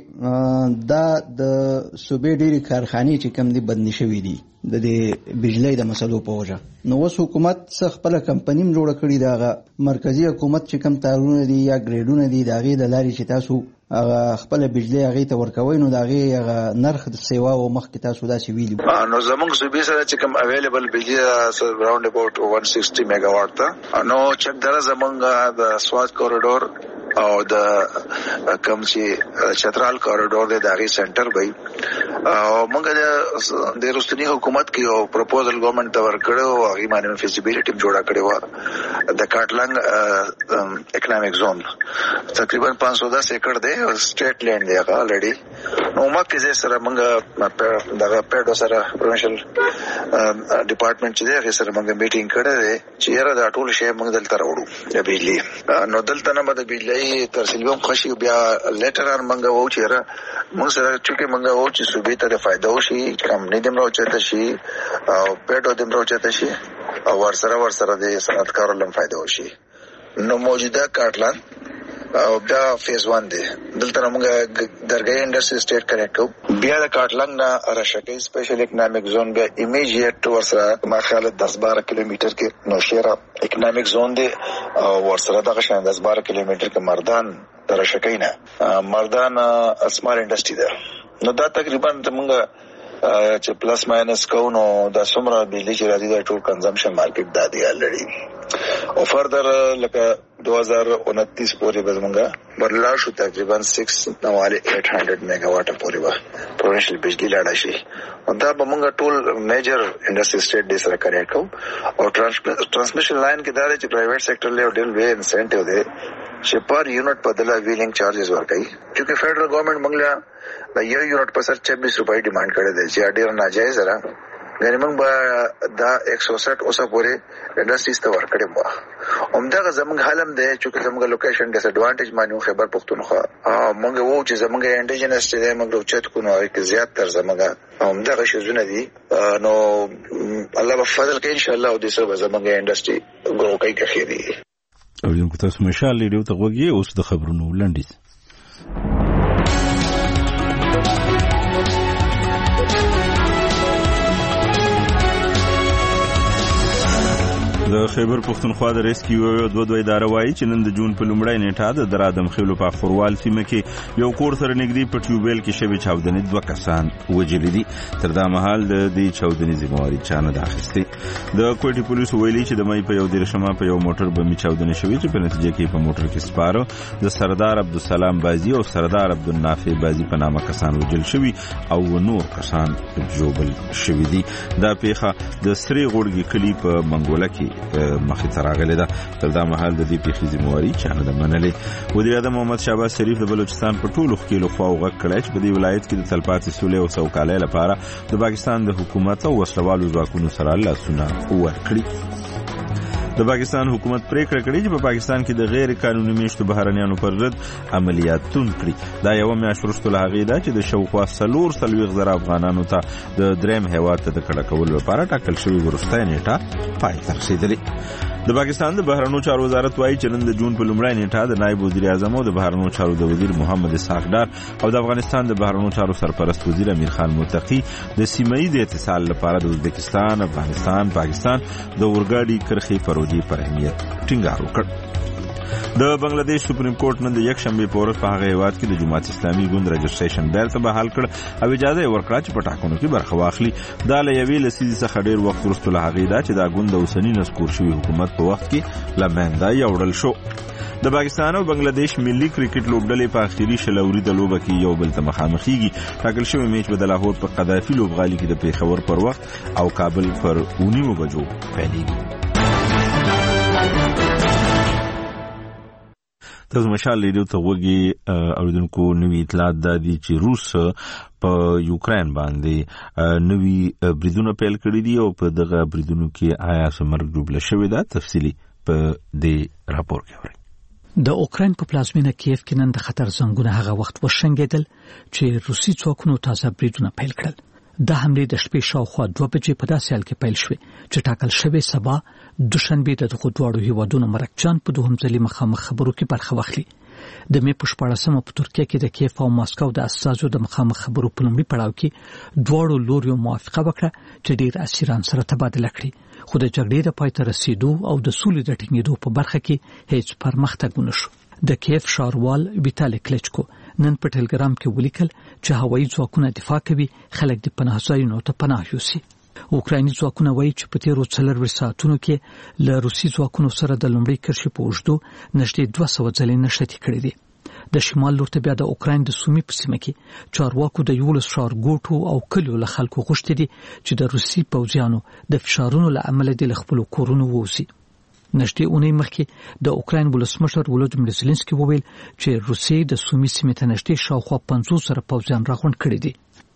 چې دا د صوبې ډېری کارخانې چې کم دي بندي شوي دي د دې بجلی د مسلو په وجه نو اوس حکومت څه خپله کمپني هم جوړه کړې ده هغه مرکزي حکومت چې کم تارونه دي یا ګریډونه دي د هغې د لارې چې تاسو هغه خپله بجلی هغې ته ورکوئ نو د هغې هغه نرخ د سیواو مخکې تاسو داسې ویلي نو زموږ صوبې سره چې کوم اویلیبل بجلی راوند اباوټ ون سکسټي میگا واټ ده نو چکدره زموږ د سواد کوریډور او د کوم چې چترال کوریډور د داغي سنټر وي او موږ د رستنی حکومت کې او پروپوزل ګورنمنت ته ورکړو او هغه باندې فیزیبিলিټی جوړه کړې و د کاټلنګ اکنامک زون تقریبا پانچ سو دس ایکڑ دی او سټیټ لینډ دی هغه الریډي نو مکه سره موږ دغه پیډو سره پروینشل ډپارټمنټ چې دی هغه سره موږ میټینګ کړې ده چې یاره دا ټول شی موږ دلته راوړو د بجلی نو دلته نه د بجلی ترسیلوم خشي بیا لیټر ان منګه وو چې را موږ سره چې منګه وو چې صوبې ته د فائدہ وشي کمپنی دم راوچته شي او پیټو دم راوچته شي او ورسره ورسره د صنعتکارو لم فائدہ وشي نو موجوده کاټلان او بیا فیز ون دی دلته موږ درګي انډستری سټیټ کنیکټ بیا د کاټلنګ نه راشکې سپیشل اکنامک زون بیا ایمیجیټ ورسره ما خیال دس بارہ کیلومتر کې نوشیرا اکنامک زون دی او ورسره دغه شان دس بارہ کیلومتر کې مردان راشکې نه مردان اسمار انډستری ده نو دا تقریبا موږ چې پلس ماینس کو نو د سمره بجلی چې راځي د ټول کنزمپشن مارکیټ دا دی الریډي او فردر لکه دو هزار انتیس پورې به موږ برلا شو تقریبا سکس نواله ایٹ ہنڈریڈ میگا واټ پورې به پروینشل بجلی لاړه شي او دا به موږ ټول میجر انډستری سټیټ دې سره کړی کو او ټرانسمیشن لاین کې دا چې پرایویټ سېکټر له ډیل وی انسنټیو دی چې پر یونټ په دلا ویلینګ چارجز ورکړي چې فدرل گورنمنت موږ دا یو یونټ په سر چوبیس روپۍ ډیمانډ کړی دی چې ډیر ناجایز را غیر موږ به دا ایک سو ساٹھ اوسه پورې انډستریز ته ورکړی و همدغه زموږ حالم دی چې زموږ لوکیشن ډیس ایڈوانټیج مانیو خبر پختونخوا موږ وو چې زموږ انډیجنس چې موږ روچت کو نو کې زیات تر زموږ همدغه شزونه دي نو الله په فضل کې ان شاء الله د څه زموږ انډستری ګرو کوي که خیری او یم کو تاسو مشال لیدو ته وګي اوس د خبرونو لنډیز د خیبر پښتونخوا د ریسکیو یو دوه دوه اداره وایي چې نن د جون په لومړۍ نیټه د درادم خېلو په خروال سیمه کې یو کور سره نږدې په ټیوبل کې شوی چاودنې دوه کسان وژلي دي. تر دا مهال د دې چاودنې ذمہواري چا نه ده اخیستې. د کوټي پولیسو ویلي چې د مې په یو دیرشمه په یو موټر بمي چاودنې شوې چې په نتیجه کې په موټر کې سپاره د سردار عبدالسلام بازی او سردار عبدالنافع بازی په نامه کسان وژل شوي او نور کسان جوبل شوي دي. دا پیښه د سری غوړګي کلی په منګوله کې مخې ته راغلې ده. تر دا مهال د دې پیښې ذمہواري چا نه ده منلې. وزیر اعظم محمد شهباز شریف د بلوچستان په ټولو ښکېلو خواو غږ کړی چې په دې ولایت کې د تلپاتې سولې او سوکالۍ لپاره د پاکستان د حکومت او وسلوالو ځواکونو سره لاسونه ورکړي. د پاکستان حکومت پریکړه کړې چې په پاکستان کې د غیر قانوني میشتو بهرنیانو پر ضد عملیاتون کړي. دا یو میاشت وروسته له هغې ده چې د شاوخوا څلور څلوېښت زره افغانانو ته د درېیم هېواد ته د کډه کولو لپاره ټاکل شوې وروستۍ نیټه پای ته رسېدلې. د پاکستان د بهرنیو چارو وزارت وایي چې نن د جون په لومړۍ نیټه د نایب وزیر اعظم او د بهرنیو چارو د وزیر محمد اسحاق ډار او د افغانستان د بهرنیو چارو سرپرست وزیر امیر خان متقي د سیمه ییز اتصال لپاره د ازبکستان، افغانستان، پاکستان د اورګاډي کرښې پروژې پر اهمیت ټینګار وکړ. د بنگلاديش سپریم کورټ نن د یک شنبه په ورځ په هغه هیواد کې د جماعت اسلامي ګوند رجسټریشن بیرته بحال کړ او اجازه ورکړه چې په ټاکنو کې برخه واخلي. دا له یوې لسیزې څخه ډېر وخت وروسته له هغې ده چې دا ګوند د اوسني نسکور شوي حکومت په وخت کې له منځه یوړل شو. د پاکستان او بنگلاديش ملي کرکټ لوبډلې په اخیری شلوري د لوبه کې یو بل ته مخامخېږي. ټاکل شوی میچ به د لاهور په قذافي لوبغالي کې د پیښور پر وخت او کابل پر اونیمو بجو پیلېږي. تاسو مشال ریډیو ته وګورئ اوریدونکو نوې اطلاعات دا دي چې روس په یوکرين باندې نوې بریدونه پیل کړي دي او په دغه بریدونو کې آیا سمرګ ډوبله شوې ده. تفصیلی په دې راپور کې اورئ. د اوکرين په پلازمینه کیف کې نن د خطر زنګونه هغه وخت وشنګېدل چې روسي ځواکونو تازه بریدونه پیل کړل. د حمله د شپې شاوخوا دوه بجې په داسې حال کې پیل شوې چې ټاکل شوی سبا دوشنبه د دغه دواړو هیوادونو مرکچان په دوهم ځلې مخامخ خبرو کې برخه واخلي. د مې په شپاړسمه په ترکیه کې د کیف او ماسکو د اساسو د مخامخ خبرو په لومړي پړاو کې دواړو لوريو موافقه وکړه چې ډېر اسیران سره تبادله کړي، خو د جګړې د پای ته رسیدو او د سولې د ټینګېدو په برخه کې هیڅ پرمختګ ونه شو. د کیف ښاروال ویټالي کلچکو نن په ټلګرام کې ولیکل چې هوایي ځواکونه دفاع کوي، خلک د پناه ځایونو ته پناه یوسي. اوکرایني ځواکونه وایي چې په تیرو څلورویشت ساعتونو کې له روسي ځواکونو سره د لومړۍ کرښې په اوږدو نږدې دوه سوه ځلې نښتې کړې دي. د شمال لور ته بیا د اوکراین د سومي په سیمه کې چارواکو د یولس ښارګوټو او کلیو له خلکو غوښتي دي چې د روسي پوځیانو د فشارونو له امله د خپلو کورونو ووځي. نږدې اونۍ مخکې د اوکراین ولسمشر ولودیمیر زيلنسکي وویل چې روسیې د سومي سیمې ته نږدې شاوخوا پنځوس زره پوځیان راغونډ کړي دي.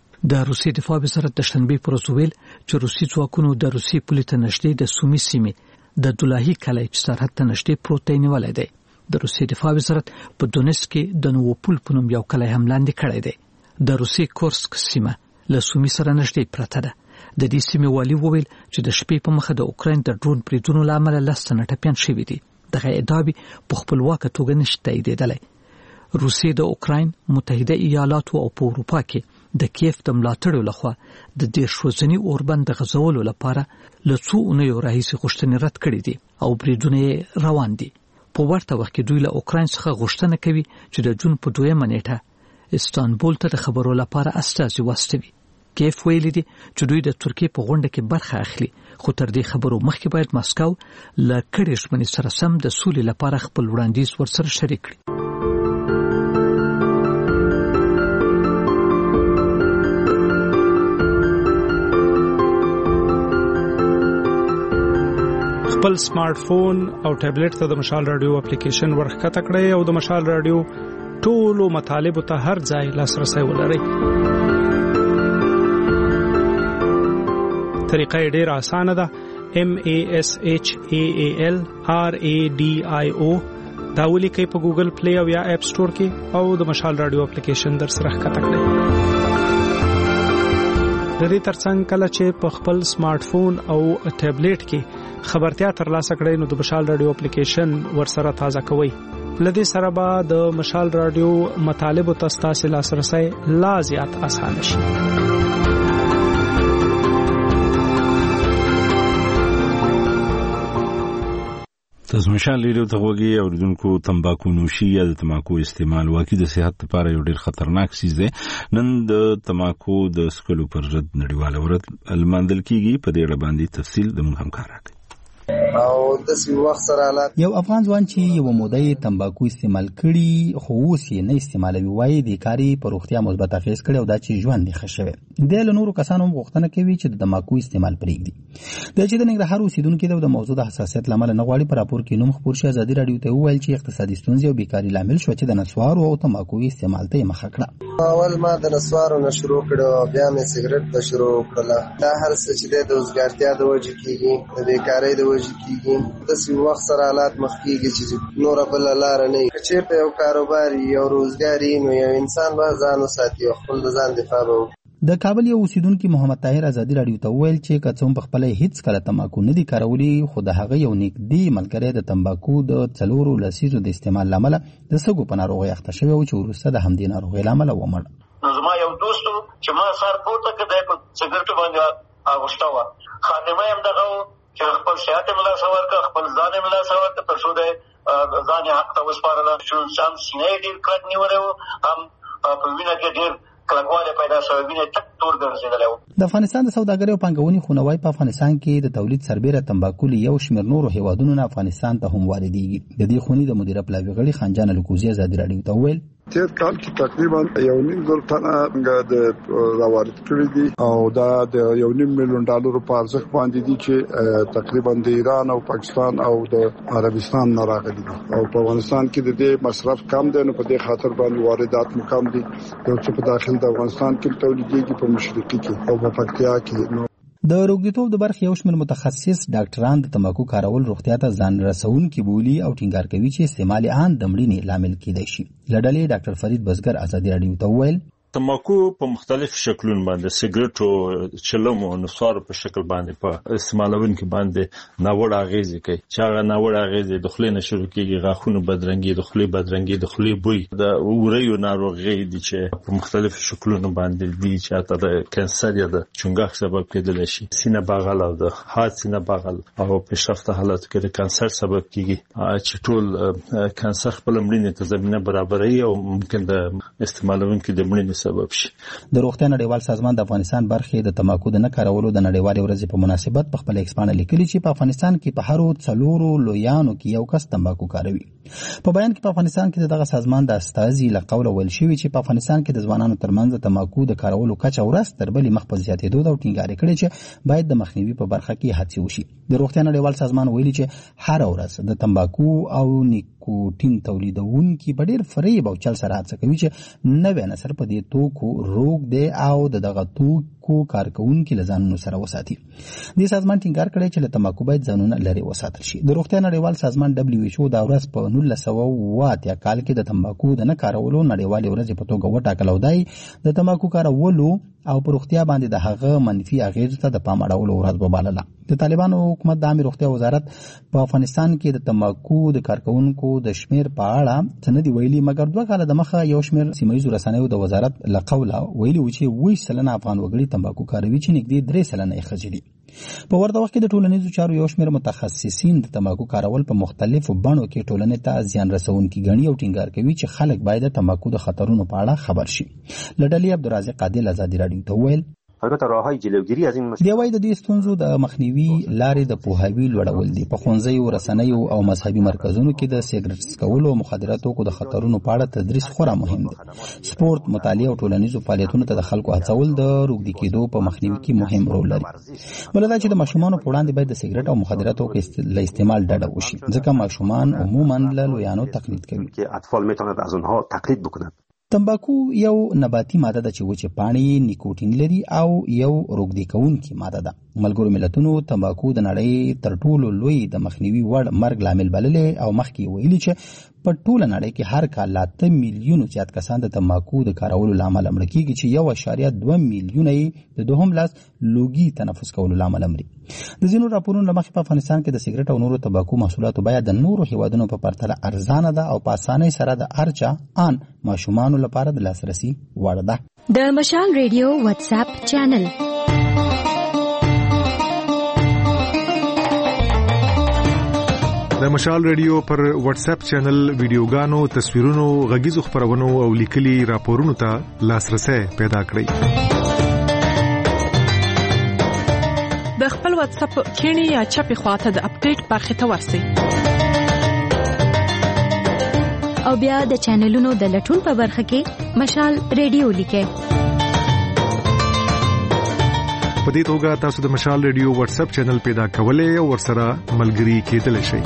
د روسي دفاع وزارت د شنبې پر ورځ ویل چې روسي ځواکونو د روسي پولې ته نږدې د سومي سیمې د دولاهي کلی چې سرحد ته نږدې پروت دی نیولی دی. د روسي دفاع وزارت په دونیتسک کې د نووپول په نوم یو کلی هم لاندې کړی دی. د روسي کورسک سیمه له سومي سره نږدې پرته ده. د دې سیمې والي وویل چې د شپې په مخه د اوکراین د ډرون بریدونو له امله لس تنه ټپیان شوي دي. دغه ادعا په خپلواکه توګه نشي تاییدېدلی. روسیې د اوکراین، متحده ایالاتو او په اروپا کې د کیف د ملاتړو لخوا د دېرش ورځني اوربند د غځولو لپاره له څو اونیو راهیسې غوښتنې رد کړې دي او بریدونه روان دي. په ورته وخت کې دوی له اوکراین څخه غوښتنه کوي چې د جون په دویمه نیټه استانبول ته د خبرو لپاره استازي واستوي. کیف ویلي دي چې دوی د ترکیې په غونډه کې برخه اخلي، خو تر دې خبرو مخکې باید ماسکو له کډې ژمنې سره سم د سولې لپاره خپل وړاندیز ورسره شریک کړي. خپل سمارټ فون او ټابلیټ ته د مشال رادیو اپلیکیشن ورښکته کړئ او د مشال رادیو ټولو مطالبو ته هر ځای لاسرسی ولرئ. طریقه یې ډېره اسانه ده. M A S H A A L R A D I O دا ولیکئ په ګوګل پلی او یا اپ سٹور کې او د مشال رادیو اپلیکیشن در سره ښکته کړئ. د دې ترڅنګ کله چې په خپل سمارټ فون او ټابلیټ کې خبرتیا ترلاسه کړئ نو د مشال رادیو اپلیکیشن ورسره تازه کوئ. لدې سره به د مشال رادیو مطالبو ته ستاسو لاسرسی لا زیات اسانه شي. تاسو مشال لري ته وګي اوریدونکو تمباکو نوشي یا د تماکو استعمال واقعي د صحت لپاره یو ډیر خطرناک شی دی. نن د تماکو د سکلو پر ضد نړیواله ورځ الماندل کیږي. په دې اړه باندې تفصیل د موږ همکار راکړي. او د سی وخت سره حالات یو افغان ځوان چې یو مودې تمباکو استعمال کړي خو اوس یې نه استعمالوي وایي د کاری په روغتیا مثبت اغېز کړي او دا چې ژوند یې ښه شوی. د له نورو کسانو غوښتنه کوي چې د تمباکو استعمال پرېږدي. د چې د ننګرهار اوسیدونکو د موضوع د حساسیت لامل نه غواړي په راپور کې نوم خبر شي. ازادي رادیو ته وویل چې اقتصادي ستونزې او بیکاری لامل شو چې د نسوارو او تمباکو استعمال ته مخه کړه. اول ما د نسوارو نه شروع کړو، بیا مې سیګریټ ته شروع کړل. دا هر څه چې د روزګارتیا د وجې کېږي، د بیکاری د وجې کېږي. د سی وخت سره حالات مخکېږي چې نور بل لار نه وي. که چېرته یو کاروبار یو روزګار نو یو انسان به ځان وساتي او خپل د ځان دفاع به وکړي. د کابل یو اوسیدونکو محمد طاهر ازادي رادیو ته وویل چې کڅوم په خپل هیڅ کله تمباکو نه دي کارولي، خو د هغه یو نږدې ملګری د تمباکو د څلورو لسیزو د استعمال لامل د سږو په ناروغۍ اخته شوی او چې وروسته د همدې ناروغۍ لامل ومړ. نو زما یو دوست چې ما سر پورته کړ په سیګریټو باندې اغوشته و، خاتمه هم دغه چې خپل صحت ملا سوار کا خپل ځان ملا سوار ته پر شو ده ځان حق ته وسپارل شو. شان سینې ډیر کلک نیولې و، هم په وینه کې ډیر کلکواله پیدا شوه، وینه تک تور ګرځېدله و. د افغانستان د سوداګرۍ او پانګونې خونوای په افغانستان کې د تولید سربېره تمباکو له یو شمېر نورو هیوادونو نه افغانستان ته هم واردېږي. د دې خونې د مدیره پلاوي غړي خانجان الکوزي ازادي رادیو ته وویل تیر کال کې تقریبا یو نیم زر ټنه د راوارد کړی دي او دا د یو نیم میلیون ډالرو په ارزښت باندې دي چې تقریبا د ایران او پاکستان او د عربستان نه راغلي دي. او په افغانستان کې د دې مصرف کم دی، نو په دې خاطر باندې واردات مو کم دي. یو څه په داخل د افغانستان کې تولیدېږي په مشرقي کې او په پکتیا کې. د روغتیايي د برخې یو شمېر متخصص ډاکټران د تمباکو کارول روغتیا ته ځان رسونکي بولي او ټینګار کوي چې استعمال عام د مړینې لامل کېدای شي. له ډلې ډاکټر فرید بزګر ازادي رادیو ته وویل تمباکو په مختلف شکلونو باندې سیګریټ او چلم او نسوار په شکل باندې په استعمالونکو باندې ناوړه اغیزې کوي. چې هغه ناوړه اغیزې د خولې نه شروع کېږي، غاښونو بدرنګي، د خولې بدرنګي، د خولې بوی، د وریو ناروغۍ دي چې په مختلف شکلونو باندې دي چې حتی د کانسر یا د چونګښ سبب کېدلی شي. سینه بغل او د هارت سینه بغل او پیشرفته حالاتو کې د کانسر سبب کېږي چې ټول کانسر خپل مړینې ته زمینه برابروي او ممکن د استعمالونکو د مړینې سبب شي. د روغتیا نړیوال سازمان د افغانستان برخې د تمباکو د نه کارولو د نړیوالې ورځې په مناسبت په خپل ایکس باندې لیکلي چې په افغانستان کې په هرو څلورو لویانو کې یو کس تمباکو کاروي. په بیان کې په افغانستان کې دغه سازمان د استازي له قوله ویل شوی چې په افغانستان کې د ځوانانو ترمنځ د تمباکو د کارولو کچه ورځ تر بلې مخ په زیاتېدو ده او ټینګار کړی چې باید د مخنیوي په برخه کې هڅې وشي. د روغتیا نړیوال سازمان ویلي چې هر ورځ د تمباکو او نیکوټین تولیدونکي په ډېر فریب او چل سره هڅه کوي چې نوی نسل په دې توکو روغ دی او د دغه توکو کارکوونکي له ځانونو سره وساتي. دې سازمان ټینګار کړی چې له تمباکو باید ځانونه لرې وساتل شي. د روغتیا نړیوال سازمان دبليو ایچ او دا ورځ په نولس سوه اوه اتیا کال کې د تمباکو د نه کارولو نړیوالې ورځې په توګه وټاکله او دی د تمباکو کارولو او پر روغتیا باندې د هغه منفي اغېزو ته د پام اړولو ورځ وبلله. د طالبانو حکومت د عامه روغتیا وزارت په افغانستان کې د تمباکو د کارکونکو د شمیر په اړه څه نه دی ویلي، مګر دوه کاله د مخه یو شمیر سیمایي رسنیو د وزارت له قوله ویلي و چې اووه سلنه افغان وګړي تمباکو کاروي چې نږدې درې سلنه یې ښځې دي. په ورته وخت کې د ټولنیزو چارو یو شمیر متخصصین د تمباکو کارول په مختلفو بڼو کې ټولنې ته زیان رسونکي ګڼي او ټینګار کوي چې خلک باید د تمباکو د خطرونو په اړه خبر شي. له ډلې عبدالرازق عادل ازادي رادیو ته وویل البته راههای جلوگیری از این مشکل دی وایي د دې ستونزو د مخنیوي لارې د پوهاوي لوړول دي. په ښوونځیو، رسنیو او مذهبي مرکزونو کې د سیګریټ څکولو او مخدره توکو د خطرونو په اړه تدریس خورا مهم دی. سپورت، مطالعه او ټولنیزو فعالیتونو ته د خلکو هڅول د روږدي کېدو په مخنیوي کې مهم رول لري. بل دا چې د ماشومانو په وړاندې باید د سیګریټ او مخدره توکو له استعمال ډډه وشي، ځکه ماشومان عموما له لویانو تقلید کوي. که اطفال میتونند از اونها تقلید بکنند. تمباکو یو نباتي ماده ده چې وچې پاڼې نیکوټین لري او یو روږدي کوونکي ماده ده. ملګرو ملتونو تمباکو د نړۍ تر ټولو لوی د مخنیوي وړ مرګ لامل بللې او مخکې ویلي چې په ټوله نړۍ کې هر کال اته میلیونو زیات کسان د تمباکو د کارولو له امله مړه کېږي چې یو اعشاریه دوه میلیونه یې د دوهم لاس لوګي تنفس کولو له امله مري. د ځینو راپورونو له مخې په افغانستان کې د سیګریټ او نورو تمباکو محصولاتو بیه د نورو هیوادونو په پرتله ارزانه ده او په اسانۍ سره د هر چا آن ماشومانو لپاره د لاسرسي وړ ده. د مشال ریډیو واتس اپ چینل د مشال ریډیو پر واتس اپ چینل ویډیوګانو، تصویرونو، غږیزو خبرونو او لیکلي راپورونو ته لاسرسي پیدا کړئ. د خپل واتس اپ کینی یا چپی خواته د اپډیټ برخه ته ورسئ. او بیا د چینلونو د لټون په برخه کې مشال ریډیو لیکئ. په دې توګه تاسو د مشال ریډیو واتس اپ چینل پیدا کولای او ورسره ملګري کېدلی شئ.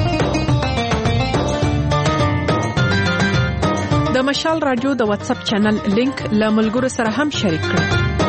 د مشال رادیو د واتس اپ چینل لینک له ملګرو سره هم شریک کړئ.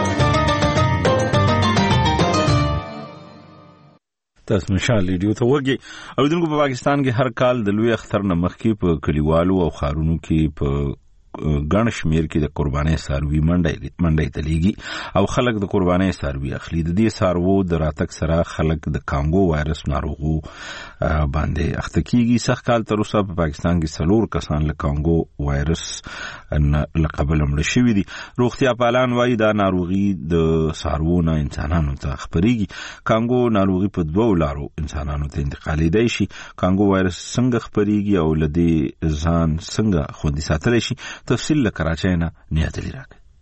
تاسو مشال ریډیو ته وګورئ. او دغه په پاکستان کې هر کال د لوی اختر نه مخکې په کلیوالو او خارونو کې په ګڼ شمیر کې د قربانۍ ساروي منډي منډي تليږي او خلک د قربانۍ ساروي اخلي. د دې سارو د راتک سره خلک د کانګو وایرس ناروغو باندې اخته کیږي. سخت کال تر اوسه په پاکستان کې څلور کسان له کانګو وایرس لقب لمړ شوي دي. روغتیا پالان وایي دا ناروغي د سارو نه انسانانو ته خپريږي. کانګو ناروغي په دوه لارو انسانانو ته انتقالېدای شي. کانګو وایرس څنګه خپريږي او لدې ځان څنګه خوندي ساتلی شي؟ تفصیل له کراچۍ نه نیت لري.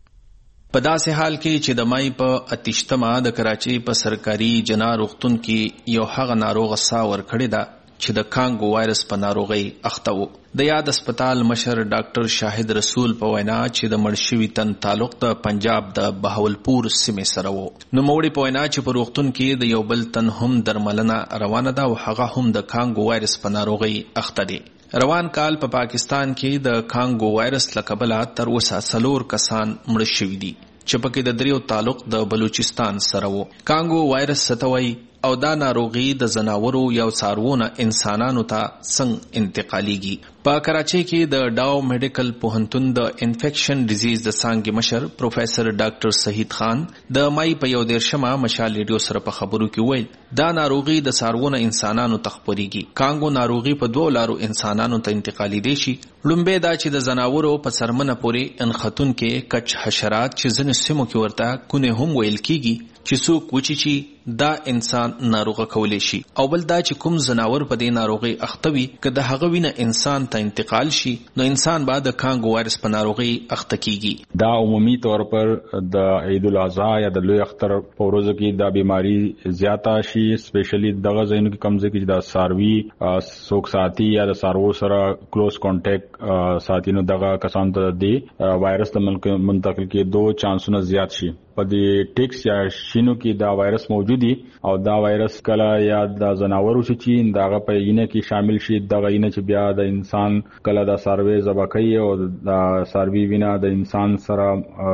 په داسې حال کې چې د مای په اتشتمه د کراچۍ په سرکاري جنا روغتون کې یو هغه ناروغ ساور کړی دا چې د کانګو وایرس په ناروغي اخته و. د یاد هسپتال مشر ډاکټر شاهد رسول په وینا چې د مړشوي تن تعلق د پنجاب د بهاولپور سیمې سره و. نو موړي په وینا چې په روغتون کې د یو بل تن هم درملنه روانه ده او هغه هم د کانګو وایرس په ناروغي اخته دي. روان کال په پا پاکستان کې د کانګو وایرس لکبله تر اوسه څلور کسان مړ شوي دي چې پکې د دریو تعلق د بلوچستان سره وو. کانګو وایرس ستوي او دا ناروغي د زناورو یو څاروونه انسانانو ته څنګه انتقاليږي. په کراچۍ کې د ډاو میډیکل پوهنتون د انفیکشن ډیزیز د څانګې مشر پروفیسر ډاکټر شهید خان د مای په یو دیرشمه مشال ریډیو سره په خبرو کې ویل دا ناروغي د څاروونه انسانانو ته خپريږي. کانګو ناروغي په دوه لارو انسانانو ته انتقالي دي شي. لومبه دا چې د زناورو په سرمنه پورې انختون کې کچ حشرات چې ځنې سیمو کې ورته کونه هم ویل کیږي چې څوک وچی چی دا انسان ناروغه کولی شي. او بل دا چې کوم زناور په دې ناروغي اختوي که د هغه وینه انسان ته انتقال شي نو انسان بعد د کانګو وایرس په ناروغي اخته کیږي. دا عمومي طور پر د عید الاضحی یا د لوی اختر په ورځو کې دا بیماری زیاته شي، سپیشلی دغه ځایونو کې کم ځای کې دا ساروي سوک ساتي یا د سارو سره کلوز کانټیکټ ساتي نو دغه کسان ته دی وایرس د منتقل کې دو چانسونه زیات شي. په دې ټیکس یا شینو کې دا وایرس موجودي او دا وایرس کله یا د زناورو چې دغه په ینه کې شامل شي دغه ینه چې بیا د انسان کله د ساروي زبکې او د ساروي وینا د انسان سره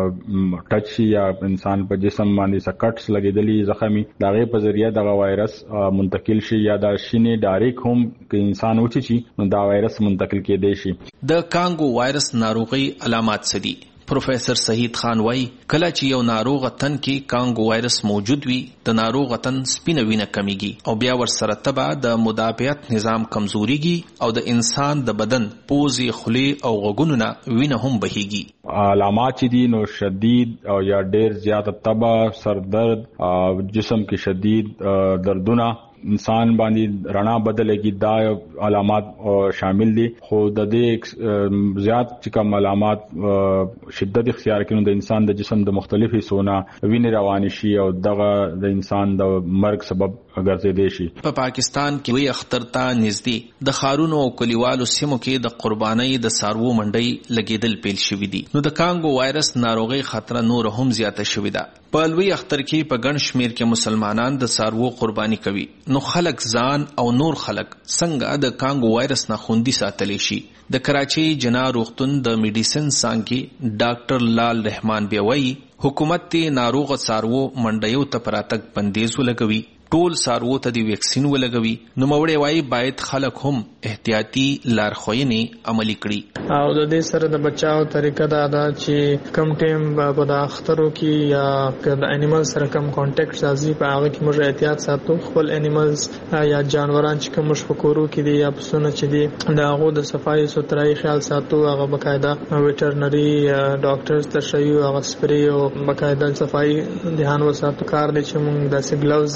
ټچ شي یا انسان په جسم باندې سکټس لګیدلی زخمي دغه په ذریعہ دغه وایرس منتقل شي یا د شینې ډایرک هم کې انسان وچی شي نو دا وایرس منتقل کېدای شي. د کانګو وایرس ناروغي علامات څه دي؟ پروفیسر شهید خان وای کله چې یو ناروغ تن کې کانګو وایرس موجود وي د ناروغ تن سپینه وینه کمیږي او بیا ور سره تبع د مدافعت نظام کمزوريږي او د انسان د بدن پوزي خلی او غوګونو نه وینه هم بهيږي. علامات چې دي نو شدید او یا ډېر زیات تبع، سر درد، جسم کې شدید دردونه، انسان باندې رڼا بدلېږي، دا علامات شامل دي. خو د دې زیات چې کوم علامات شدت اختیار کړي د انسان د جسم د مختلف حصونه وینې روانې شي او دغه د انسان د مرګ سبب ګرځېدای شي. په پاکستان کې وی اختر ته نږدې د خارونو او کلیوالو سیمو کې د قربانۍ د سارو منډي لګیدل پیل شوې دي نو د کانګو وایرس ناروغي خطر نور هم زیاته شوې ده. په لوی اختر کې په ګڼ شمیر کې مسلمانان د سارو قرباني کوي نو خلک ځان او نور خلک څنګه د کانګو وایرس نه خوندي ساتلی شي؟ د کراچۍ جنا روغتون د میډیسن څانګې ډاکټر لال رحمان بیوي حکومت ته ناروغ سارو منډیو ته پراتک بندیز ولګوي، ټول سارو ته دی ویکسین ولګوي. نو موړې وای باید خلک هم احتیاطي لارښوونې عملي کړي. او د دې سره د بچاو طریقه دا ده چې کم ټیم په د اخترو کې یا د انیمل سره کم کانټیکټ راځي په هغه کې موږ احتیاط ساتو. خپل انیملز یا جانوران چې کوم مشفکورو کې دي یا پسونه چې دي د هغه د صفای سترای خیال ساتو. هغه بقاعده ویټرنری ډاکټرز ته شایو هغه سپری او بقاعده صفای دهان وساتو کار دي چې موږ د سګلوز استعمال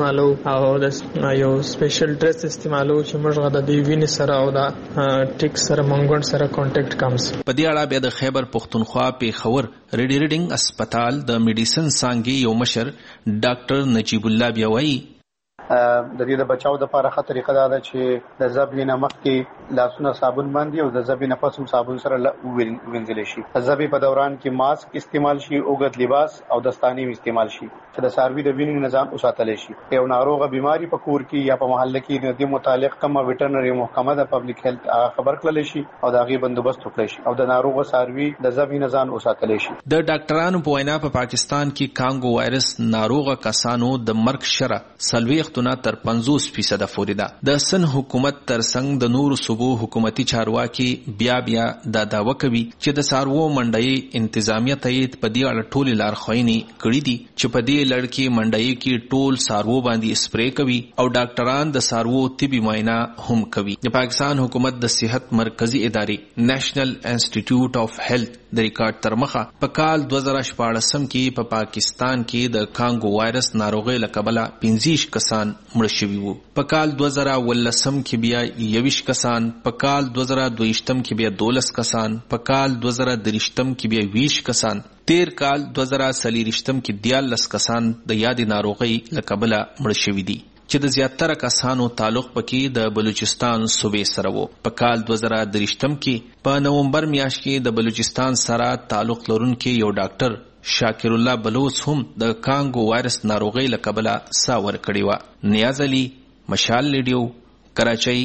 استعمالو او د یو سپیشل ډریس استعمالو چې موږ د دې وینې سره او د ټیک سره مونږ سره کانټیکټ کمز. په دې اړه بیا د خیبر پختونخوا پیښور ریډي ریډینګ هسپتال د میډیسن څانګې یو مشر ډاکټر نجیب الله بیا وایي د دې د بچاو د لپاره ښه طریقه دا ده چې د ذبح نه مخکې لاسونه صابون باندې او د ذبح نه پس هم صابون سره وینځل شي. د ذبح په دوران کې ماسک استعمال شي، اوږد لباس او دستانې استعمال شي چې د څاروي د وینې نظام وساتل شي. یو ناروغه بیماری په کور کې یا په محله کې د دې متعلق کومه ویټرنری محکمه د پبلک هیلث خبر کړل شي او د هغې بندوبست وکړي شي او د ناروغه څاروي د ذبح نظام وساتل شي. د ډاکټرانو په وینا په پاکستان کې کانګو وایرس ناروغه کسانو د مرګ شره سلويختونه تر پنځوس فیصد پورې ده. د سن حکومت ترڅنګ د نورو صوبو حکومتي چارواکي بیا بیا دا دعوه کوي چې د سارو منډۍ انتظامیه ته په دې اړه ټول لارښوونې کړې دي چې په دې لړ کې منډۍ کې ټول سارو باندې سپری کوي او ډاکټران د سارو طبي معاینه هم کوي. د پاکستان حکومت د صحت مرکزی ادارې نېشنل انسټیټیوټ اف هیلث د ریکارډ تر مخه په کال دوه زره شپاړسم کې په پاکستان کې د کانګو وایرس ناروغۍ له کبله پنځه کسان مړ شوي وو. په کال دوه زره ولسم کې بیا یویش کسان، په کال دوه زره دویشتم کې بیا دولس کسان، په کال دوه زره دریشتم کې بیا ویش کسان، تیر کال دوه زره څلوېښتم کې دیارلس کسان د یادې ناروغۍ له کبله مړ شوي دي چې د زیاتره کسانو تعلق پکې د بلوچستان صوبې سره وو. په کال دوه زره دریشتم کې په نومبر میاشت کې د بلوچستان سره تعلق لرونکي یو ډاکټر شاکر الله بلوچ هم د کانګو وایرس ناروغۍ له کبله ساه ورکړې وه. نیاز علي، مشال ریډیو، کراچۍ.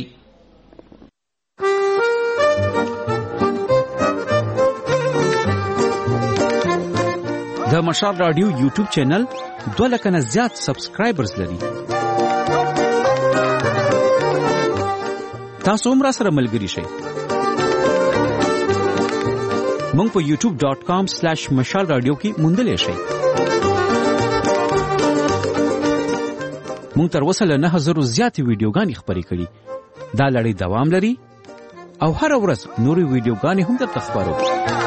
د مشال رادیو یوټیوب چینل دوه لکه نه زیات سبسکرایبرز لري. تاسو هم را سره ملګري شئ. مونږ په یوټیوب ډاٹ کام سلیش مشال رادیو کې موندلی شئ. مونږ تر اوسه له نهه زرو زیاتې ویډیوګانې خپرې کړي. دا لړۍ دوام لري او هره ورځ نورې ویډیوګانې هم درته خپرو.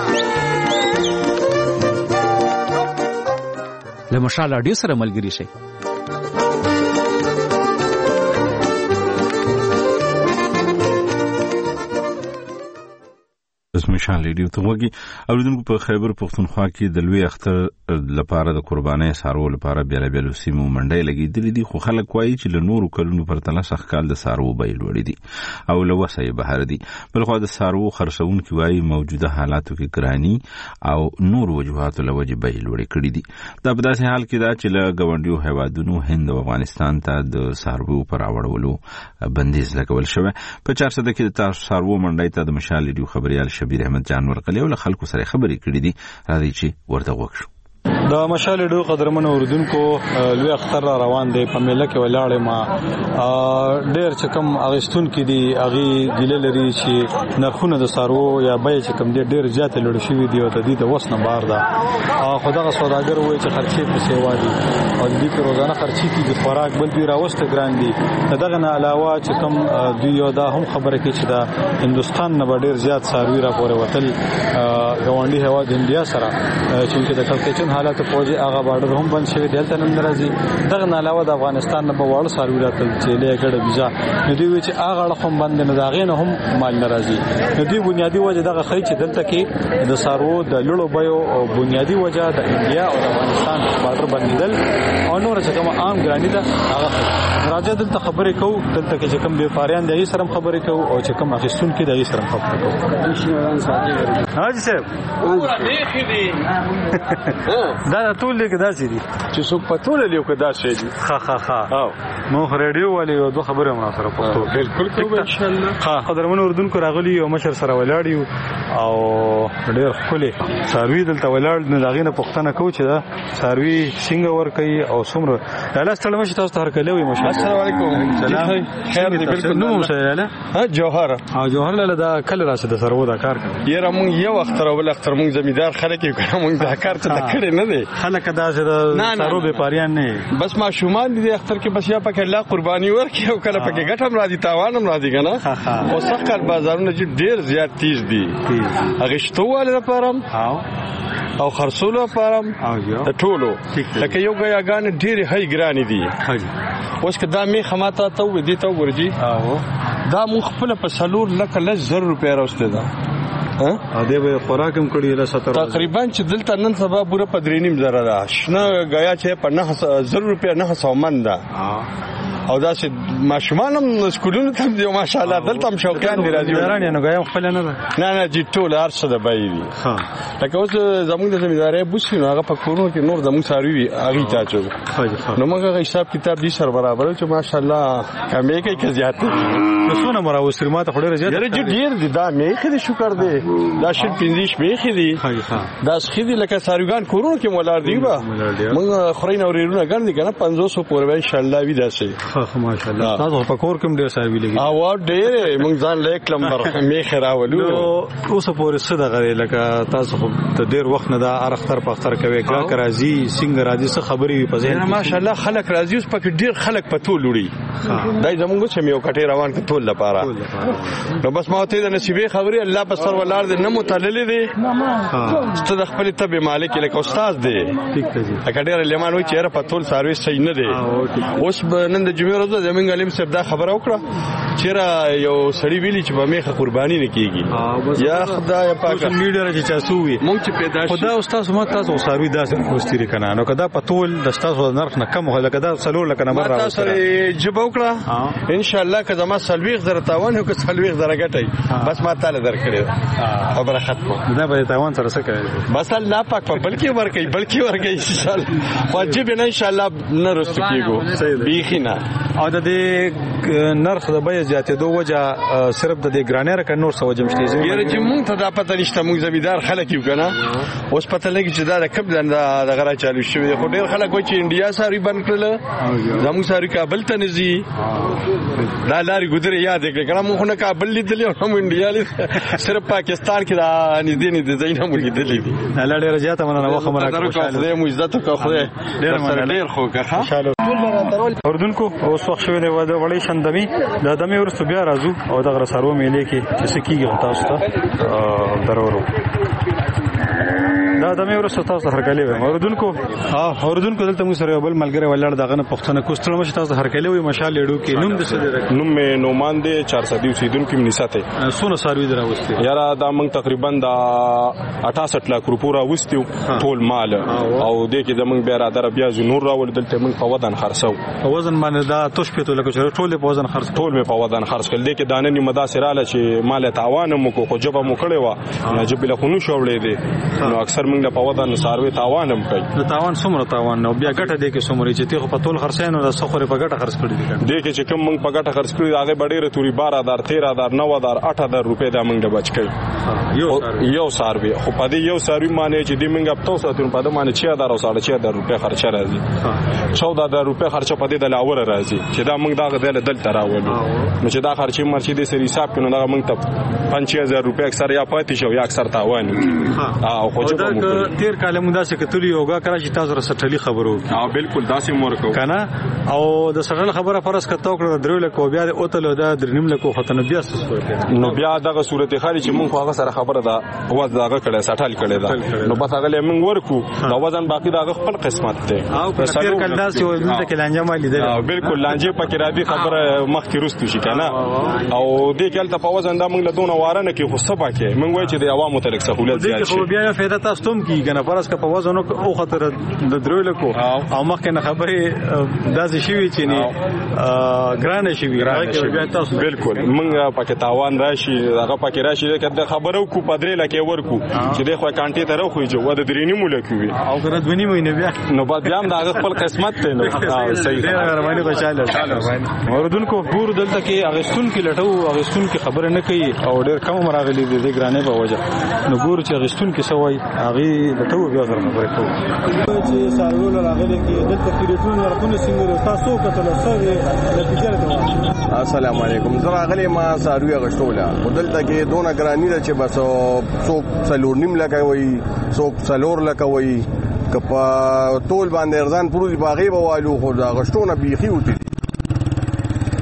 له مشال رادیو سره ملګري شئ. مشال ریډیو ته وګورئ. اوریدونکو په خیبر پختونخوا کې د لوی اختر لپاره د قربانۍ سارو لپاره بیل بیل سیمو منډۍ لګېدلې دي، خو خلک وایي چې له نورو کلونو پرتله سږ کال د سارو بیې لوړې دي او له وسه یې بهر دي. بلخوا د سارو خرڅونکي وایي موجوده حالاتو کې ګراني او نور وجوهاتو له وجې بیې لوړې کړي دي. دا په داسې حال کې ده چې له ګاونډیو هیوادونو هند او افغانستان ته د سارو په راوړولو بندیز لګول شوی. په چارسده کې د سارو منډۍ ته د مشال ریډیو خبریال شبیر احمد جان ورقلی او له خلکو سره خبرې کړې دي. راځئ چې ورته وګورو. د مشال ریډیو قدرمنو اوریدونکو، لوی اختر را روان دی. په میله کې ولاړې ما ډېر چې کوم اغېستونکي دي هغې ګیله لري چې نرخونه د څاروو یا بیې چې کوم دي ډېر زیاتې لوړې شوي دي او د دې د وس نه بار ده. خو دغه سوداګر وایي چې خرچې پسې وادي او د دې کې روزانه خرچې کېږي، خوراک بل دوی راوسته ګران دي. د دغه نه علاوه چې کوم دوی یو دا هم خبره کوي چې د هندوستان نه به ډېر زیات څاروي راپورې وتل ګاونډي هېواد انډیا سره، چونکې د کړکېچن حالت فوجي هغه بارډر هم بند شوی دی، دلته نن راځي. دغه نه علاوه د افغانستان نه به واړه څاروي راتل چې له ګډه ویزا نو دوی وایي چې هغه اړخ هم بند نه، د هغې نه هم مال نه راځي. نو دوی بنیادي وجه دغه ښیي چې دلته کې د څاروو د لوړو بیو او بنیادي وجه د انډیا او د افغانستان بارډر بندېدل او نوره چې کومه عام ګراني ده هغه راځه دلته خبرې کوو. دلته کې چې کوم بیپاریان د هغې سره هم خبرې کوو او چې کوم اخیستونکي د هغې سره هم خبرې کوو. حاجي صاحب دا ټول لیک داسې دي چې څوک په ټول لیک کې داسې دي. ها ها ها او مو ریډیو والے یو دوه خبره مو سره پښتو بالکل کوو ان شاء الله. ها قدرمنو اردوونکو راغلي او مشر سره ولاړ یو او ډېر ښکلي څاروي دلته ولاړ نه دغې نه پوښتنه کوو چې دا څاروي څنګه ورکوي او څومره. لاله ستړی مه شي، تاسو ته هرکلی وایي. السلام علیکم. سلام خیر دی. بالکل نوم څه دی لاله؟ جوهر. ها جوهر لاله دا کله راسه د سرو دا کار کوي؟ یاره مونږ یو اختر او بل اختر مونږ زمیندار خلک یو کنه مونږ دا کار ته کړی نه دی. خلک دا چې د سرو بیپاریان نه بس ماشومان دي د اختر کې بس یا پکې الله قرباني ورکړي او کله پکې ګټه هم راځي تاوان هم راځي کنه. او سږ کال بازارونه چې ډېر زیات تیز دي، اغېستو والو لپاره او خرڅولو لپاره د ټولو لکه یو ګیاګانې ډېرې هی ګرانې دي اوس که دا می خماته ته و دې ته ورجی دا مون خپل په سلور لکه لږ زر روپیا راوستي دا ا دې به خوراکم کړی له ستر تقریبا چې دلته نن سبا پوره په درې نیم زره ده شنه غیا چې په نه زر روپیا نه سو من ده او دا چې ماشومان هم سکولونو ته دی ماشاءالله دلته هم شوقیان دي راځي ورانه نو غیا خپل نه ده نه نه جی ټول هر څه د بای دي ها لکه اوس زموږ د زمینداري بوسي نو هغه په کورونو کې نور زموږ ساروي هغه ته چو نو موږ حساب کتاب دي سره برابر چې ماشاءالله کمې کوي کې زیات نو څونه مرا وسر ماته خوري زیات یره جی ډیر دي دا مې خې شکر دی دا شل پنځیش مې خې دي دا خې دي لکه ساروګان کورونو کې مولار دی با موږ خورین اورېرونه ګڼ دي کنه پنځه سو پورې ان شاء الله وی داسي خو ماشاءالله تاسو په کور کوم ډیر ساروي لګي او ډیر موږ ځان لیک لمبر مې خراولو اوس پورې څه دغه لکه تاسو ته ډیر وخت نه دا ارختر پختر کوي کا کرازي څنګه راځي څه خبري په ځین ماشاءالله خلک راځي اوس پکې ډیر خلک په ټول وړي دای زموږ چې یو کټي روان ک ټول لپاره نو بس ما ته د نصیبې خبري الله په سر ولار دې نه متعلل دي ست د خپل تبع مالک لکه استاد دی ٹھیک دی اګه ډیر لیمان وي چې په ټول سرویس صحیح نه دی اوس نن د جمعې ورځ زمونږ علم صاحب دا خبره وکړه چې یو سړی ویلی چې په میخه قرباني نه کیږي یا خدای پاک میډر چې چاسو وي مونږ چې پیدا شي خدا استاد ما تاسو سروي داسې مستری کنه نو کدا په ټول د تاسو نرخ نه کم هله کدا سلور لکه نمبر راوړل تاسو جواب وکړه ان شاء الله که زما سلويغ زره تاوان او که سلويغ زره ګټي بس ما تعالی درکړي خبره ختمه دا به تاوان سره څه کوي بس الله پاک په بلکی ورکي بلکی ورکي ان شاء الله واجب نه ان شاء الله نه رسو کیږي بیخینا او د دې نرخ د بیه زیاتې دوه وجه صرف د دې ګرانه رک نور سو وجه مشته یره چې مونږ ته دا پته نشته مونږ زمیدار خلک یو کنه اوس پته لګی چې دا د کب د غره چالو شوی خو ډیر خلک وایي چې انډیا ساری بند کړل زموږ ساری کابل ته نزي دا لاري ګذر یاد کړه کنه مونږ نه کابل لیدل او هم انډیا لیدل صرف پاکستان کې دا نږدې نږدې ځای نه مونږ لیدل دي الله ډیر زیاته مننه وخت مرکه خوشاله مو عزت کو خو ډیر ډیر خو که اردوونکو اوس وخت شوی دی د وړې شندمي د دمه ورسته بیا راځو او د غره سارو میلې کې چې کیږي تاسو ته درورو دا دمه ورسته تاسو هرکلی وي اردوونکو ها اردوونکو دلته مو سره بل ملګری ولاړ دغه نه پښتنه کوستل مشه تاسو هرکلی وي مشال لیډو کې نوم د څه دی نوم مې نومان دی چار سو اوسیدونکو کې منیساته سونه ساروي دراوستي یاره دا موږ تقریبا د اٹھاسٹھ لک روپو راوستیو ټول مال او د کې د موږ بیا را در بیا نور راول دلته موږ په ودان خرڅو په وزن باندې دا توش پېته لکه چې ټول په وزن خرڅ ټول مې په وزن خرڅ کړل د کې دانه نیمه داسې رااله چې مال تاوان مو کو خو جبه مو کړی و نه جبه له خونو شوړې دي نو اکثر موږ په وزن ساروي تاوان هم کوي د تاوان څومره تاوان نو بیا ګټه دی کې څومره چې ته په ټول خرڅینو د سخره په ګټه خرڅ کړی دي د کې چې کوم موږ په ګټه خرڅ کړی هغه ډېر توري بارہ ہزار تیرہ ہزار نو ہزار آٹھ ہزار روپے دا موږ بچ کړی یو یو ساروي خو په دې یو ساروي معنی چې د موږ په تاسو ته په دې معنی چې هزار او ساڑھے چھ ہزار روپے خرچه راځي چودہ ہزار روپے خرچه په دې د لاور راځي چې دا موږ دا غدل دل تراولو نو چې دا خرچه مرچې د سری حساب کړو دا موږ ته پنځه هزار روپے اکثر یا پاتې شو یا اکثر تاوان او خو چې تیر کال موږ داسې کتلی یوګه کړی چې تاسو سره سټلی خبرو ها بالکل داسې مورکو کنه او د سټل خبره فرض کته کړو درو له کو بیا د اوتل د درنیم له کو ختنه بیا څه نو بیا دغه صورت خالي چې موږ هغه سره خبره ده واز دغه کړه سټل کړه ده نو بس هغه له موږ ورکو دا وزن باقی دغه خپل قسمت ته او تیر کال داسې و دلته کې لانجه مالي ده بالکل لانجه پکې را دي خبره مخ کې رستو شي کنه او دې کال ته په وزن دا موږ له دونه وارنه کې خو سبا کې موږ وای چې د عوامو تلک سہولت زیات شي خو بیا فائدہ تاسو تم کیږي نه فرض کا په وزن او خطر د درو لکو او مخکې نه خبره داسې شي چې نه ګرانه شي بیا تاسو بالکل موږ پکې تاوان راشي هغه پکې راشي کله خبرو کو پدرې لکه ورکو چې د خو کانټي ته راخوي جو د درینی مولکوي او کړه دونی مې نه بیا نو بعد بیا هم دا خپل قسمت ته نو صحیح باندې بچاله اوردونکو ګور دلته کې اغستون کې لټو اغستون کې خبره نه کوي او ډېر کم مراغلي دي د ګرانه په وجه نو ګور چې اغستون کې سوای هغه لټو بیا سره خبره کوي چې سارول راغلي کې دلته کې ټول ورکونه سیمه تاسو کتل سره نتیجه السلام علیکم زه راغلی ما ساروی غشتوله دلته کې دونه ګرانی ده چې بس څوک څلور نیم لکه وي څوک څلور لکه وي کپا ټول باندې ارزان پروز باغې بوالو خو دا غشتونه بیخي وتی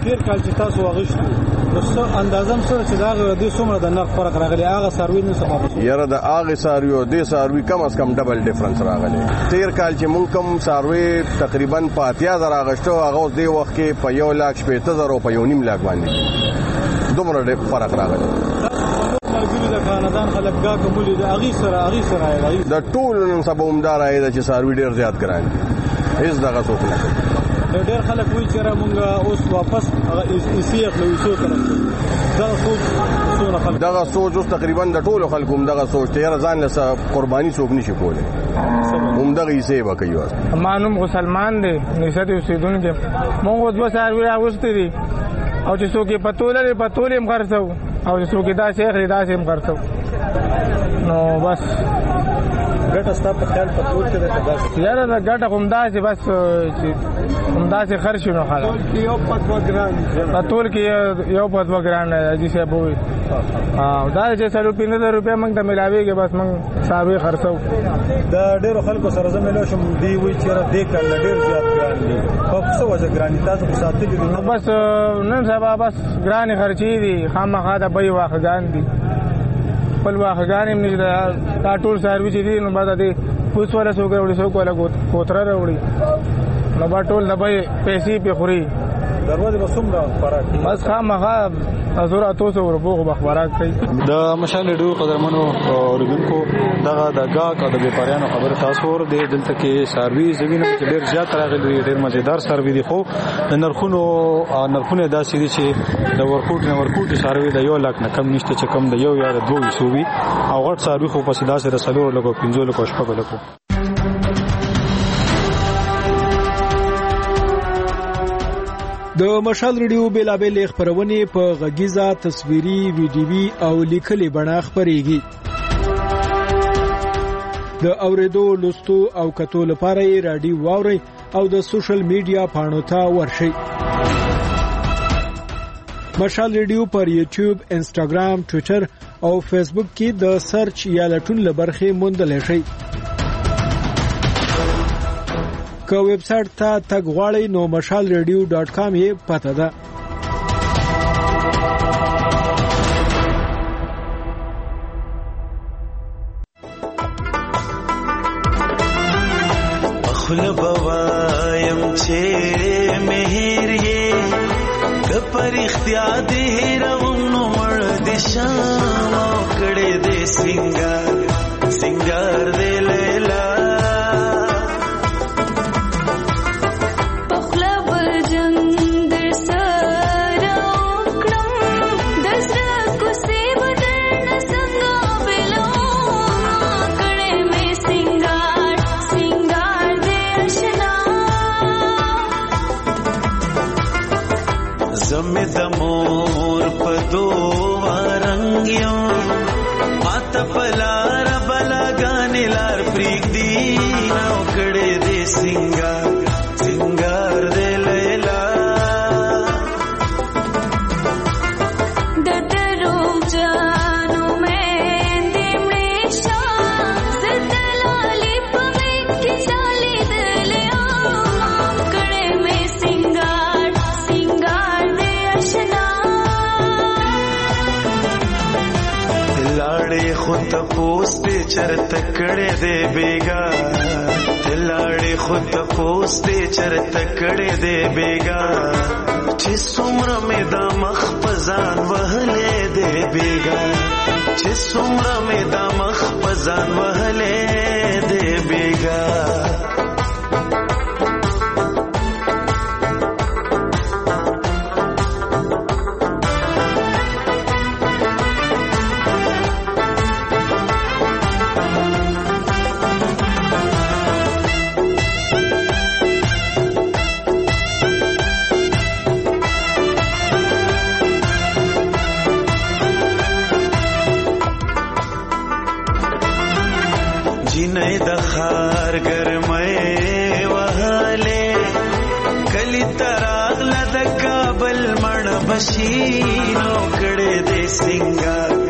تیر کال چې تاسو واغښتو نو څه اندازم سره چې دا د څومره د نرخ فرق راغلی هغه سروي نه سبب یاره د هغه سروي او د سروي کم از کم ډبل ډیفرنس راغلی تیر کال چې مونږ کم سروي تقریبا په اتیا زره اغښتو هغه اوس دی وخت کې په یو لاک شپږ زره او په یو نیم لاک باندې دومره فرق راغلی د خاندان خلک کا کومولې د اغي سره اغي سره راځي د ټول نن سبا عمدار راځي چې سروي ډیر زیات ګران دي هیڅ دغه څوک نه ډېر خلک وایي چې مونږ اوس واپس هغه ایسی خپل وسو کړو دا سوچ څونه خلک دغه سوچ اوس تقریبا د ټولو خلکو دغه سوچ ته ځان له قرباني څوک نشي کولی هم دغه ایسی وکړي مانوم مسلمان دي نشته اوسیدونکو مونږ اوس به سروي راوستي دي او چې څوک پتول لري پتول هم خرڅو او چې څوک دا شیخ دا هم خرڅو نو بس ګټه ستاسو په خیال پتول کې ده یاره دا ګټه کوم دا چې بس چې کوم دا چې خرڅ شنو خاله یو پتو ګران پتول کې یو پتو ګران دي چې به وي او دا چې سلو پینځه روپیا موږ ته ملاويږي بس موږ ساوي خرڅو دا ډېر خلکو سره زميلو شم دی وی چې را دې کړل ډېر زیات ګران دي په څه وجه ګران تاسو په ساتلې دي بس نن سبا بس ګران خرچي دي خامخا دا به واخګان دي خپل واخګان هم نشته دا ټول سروي چې دي نو بعد دې پوس ولا سو کوي سو کوله کوتره وروړي نو با ټول نه به پیسې په خوري دروازه به څومره فرق بس خامخا ازور تاسو وربوغ بخبرات کوي د مشال ډیو قدرمنو اوریدونکو دغه د گاګ او د بیپاریانو خبر تاسو ور دي دلته کې سروي زوینه چې ډیر زیات راغلي ډیر مزیدار سروي دي خو نرخونو نرخونه داسې دي چې د ورکوټ نه ورکوټ سروي د یو لاک نه کم نشته چې کم د یو یا د دوه سووي او غټ سروي خو په سیدا سره سلور لګو پنځو لګو شپږ لګو د مشال ریډیو بیلابل خبرونه په غږیزه تصویري ویډیوي او لیکلي بڼه خبريږي د اوریدو لوستو او کتو لپاره رادیو واوري او د سوشل میډیا پاڼو ته ورشي مشال ریډیو پر یوټیوب انسټاګرام ټوئیټر او فیسبوک کې د سرچ یا لټون لبرخه موندل شي که ویب سټ ته تګ غواړئ نو مشال ریډیو ډاټ کام یې پته ده خپل بوایم چې مهر یې د پرختیا دې روم نو مړ دې شام کړه دې سنگار سنگار دې لیلا زمد مور پدو وارنګیو مات پلار بلا غانې لار پریک دی نو کړه دې سنگار سنگار دې لیلا د درو جانو مې دې مشا زدلالي پمې کې چالي دلیا کړه مې سنگار سنگار لاړې خود پوسټ چرته کړې دې بیگا لاړې خود پوسټ چرته کړې دې بیگا چې څومره مې د مخ پزان وهلې دې بیگا چې څومره مې د مخ پزان وهلې دې بیگا جنې د خار ګرمې وهاله کلی تراغ لد کابل مړ بشینو کړه دې سنگار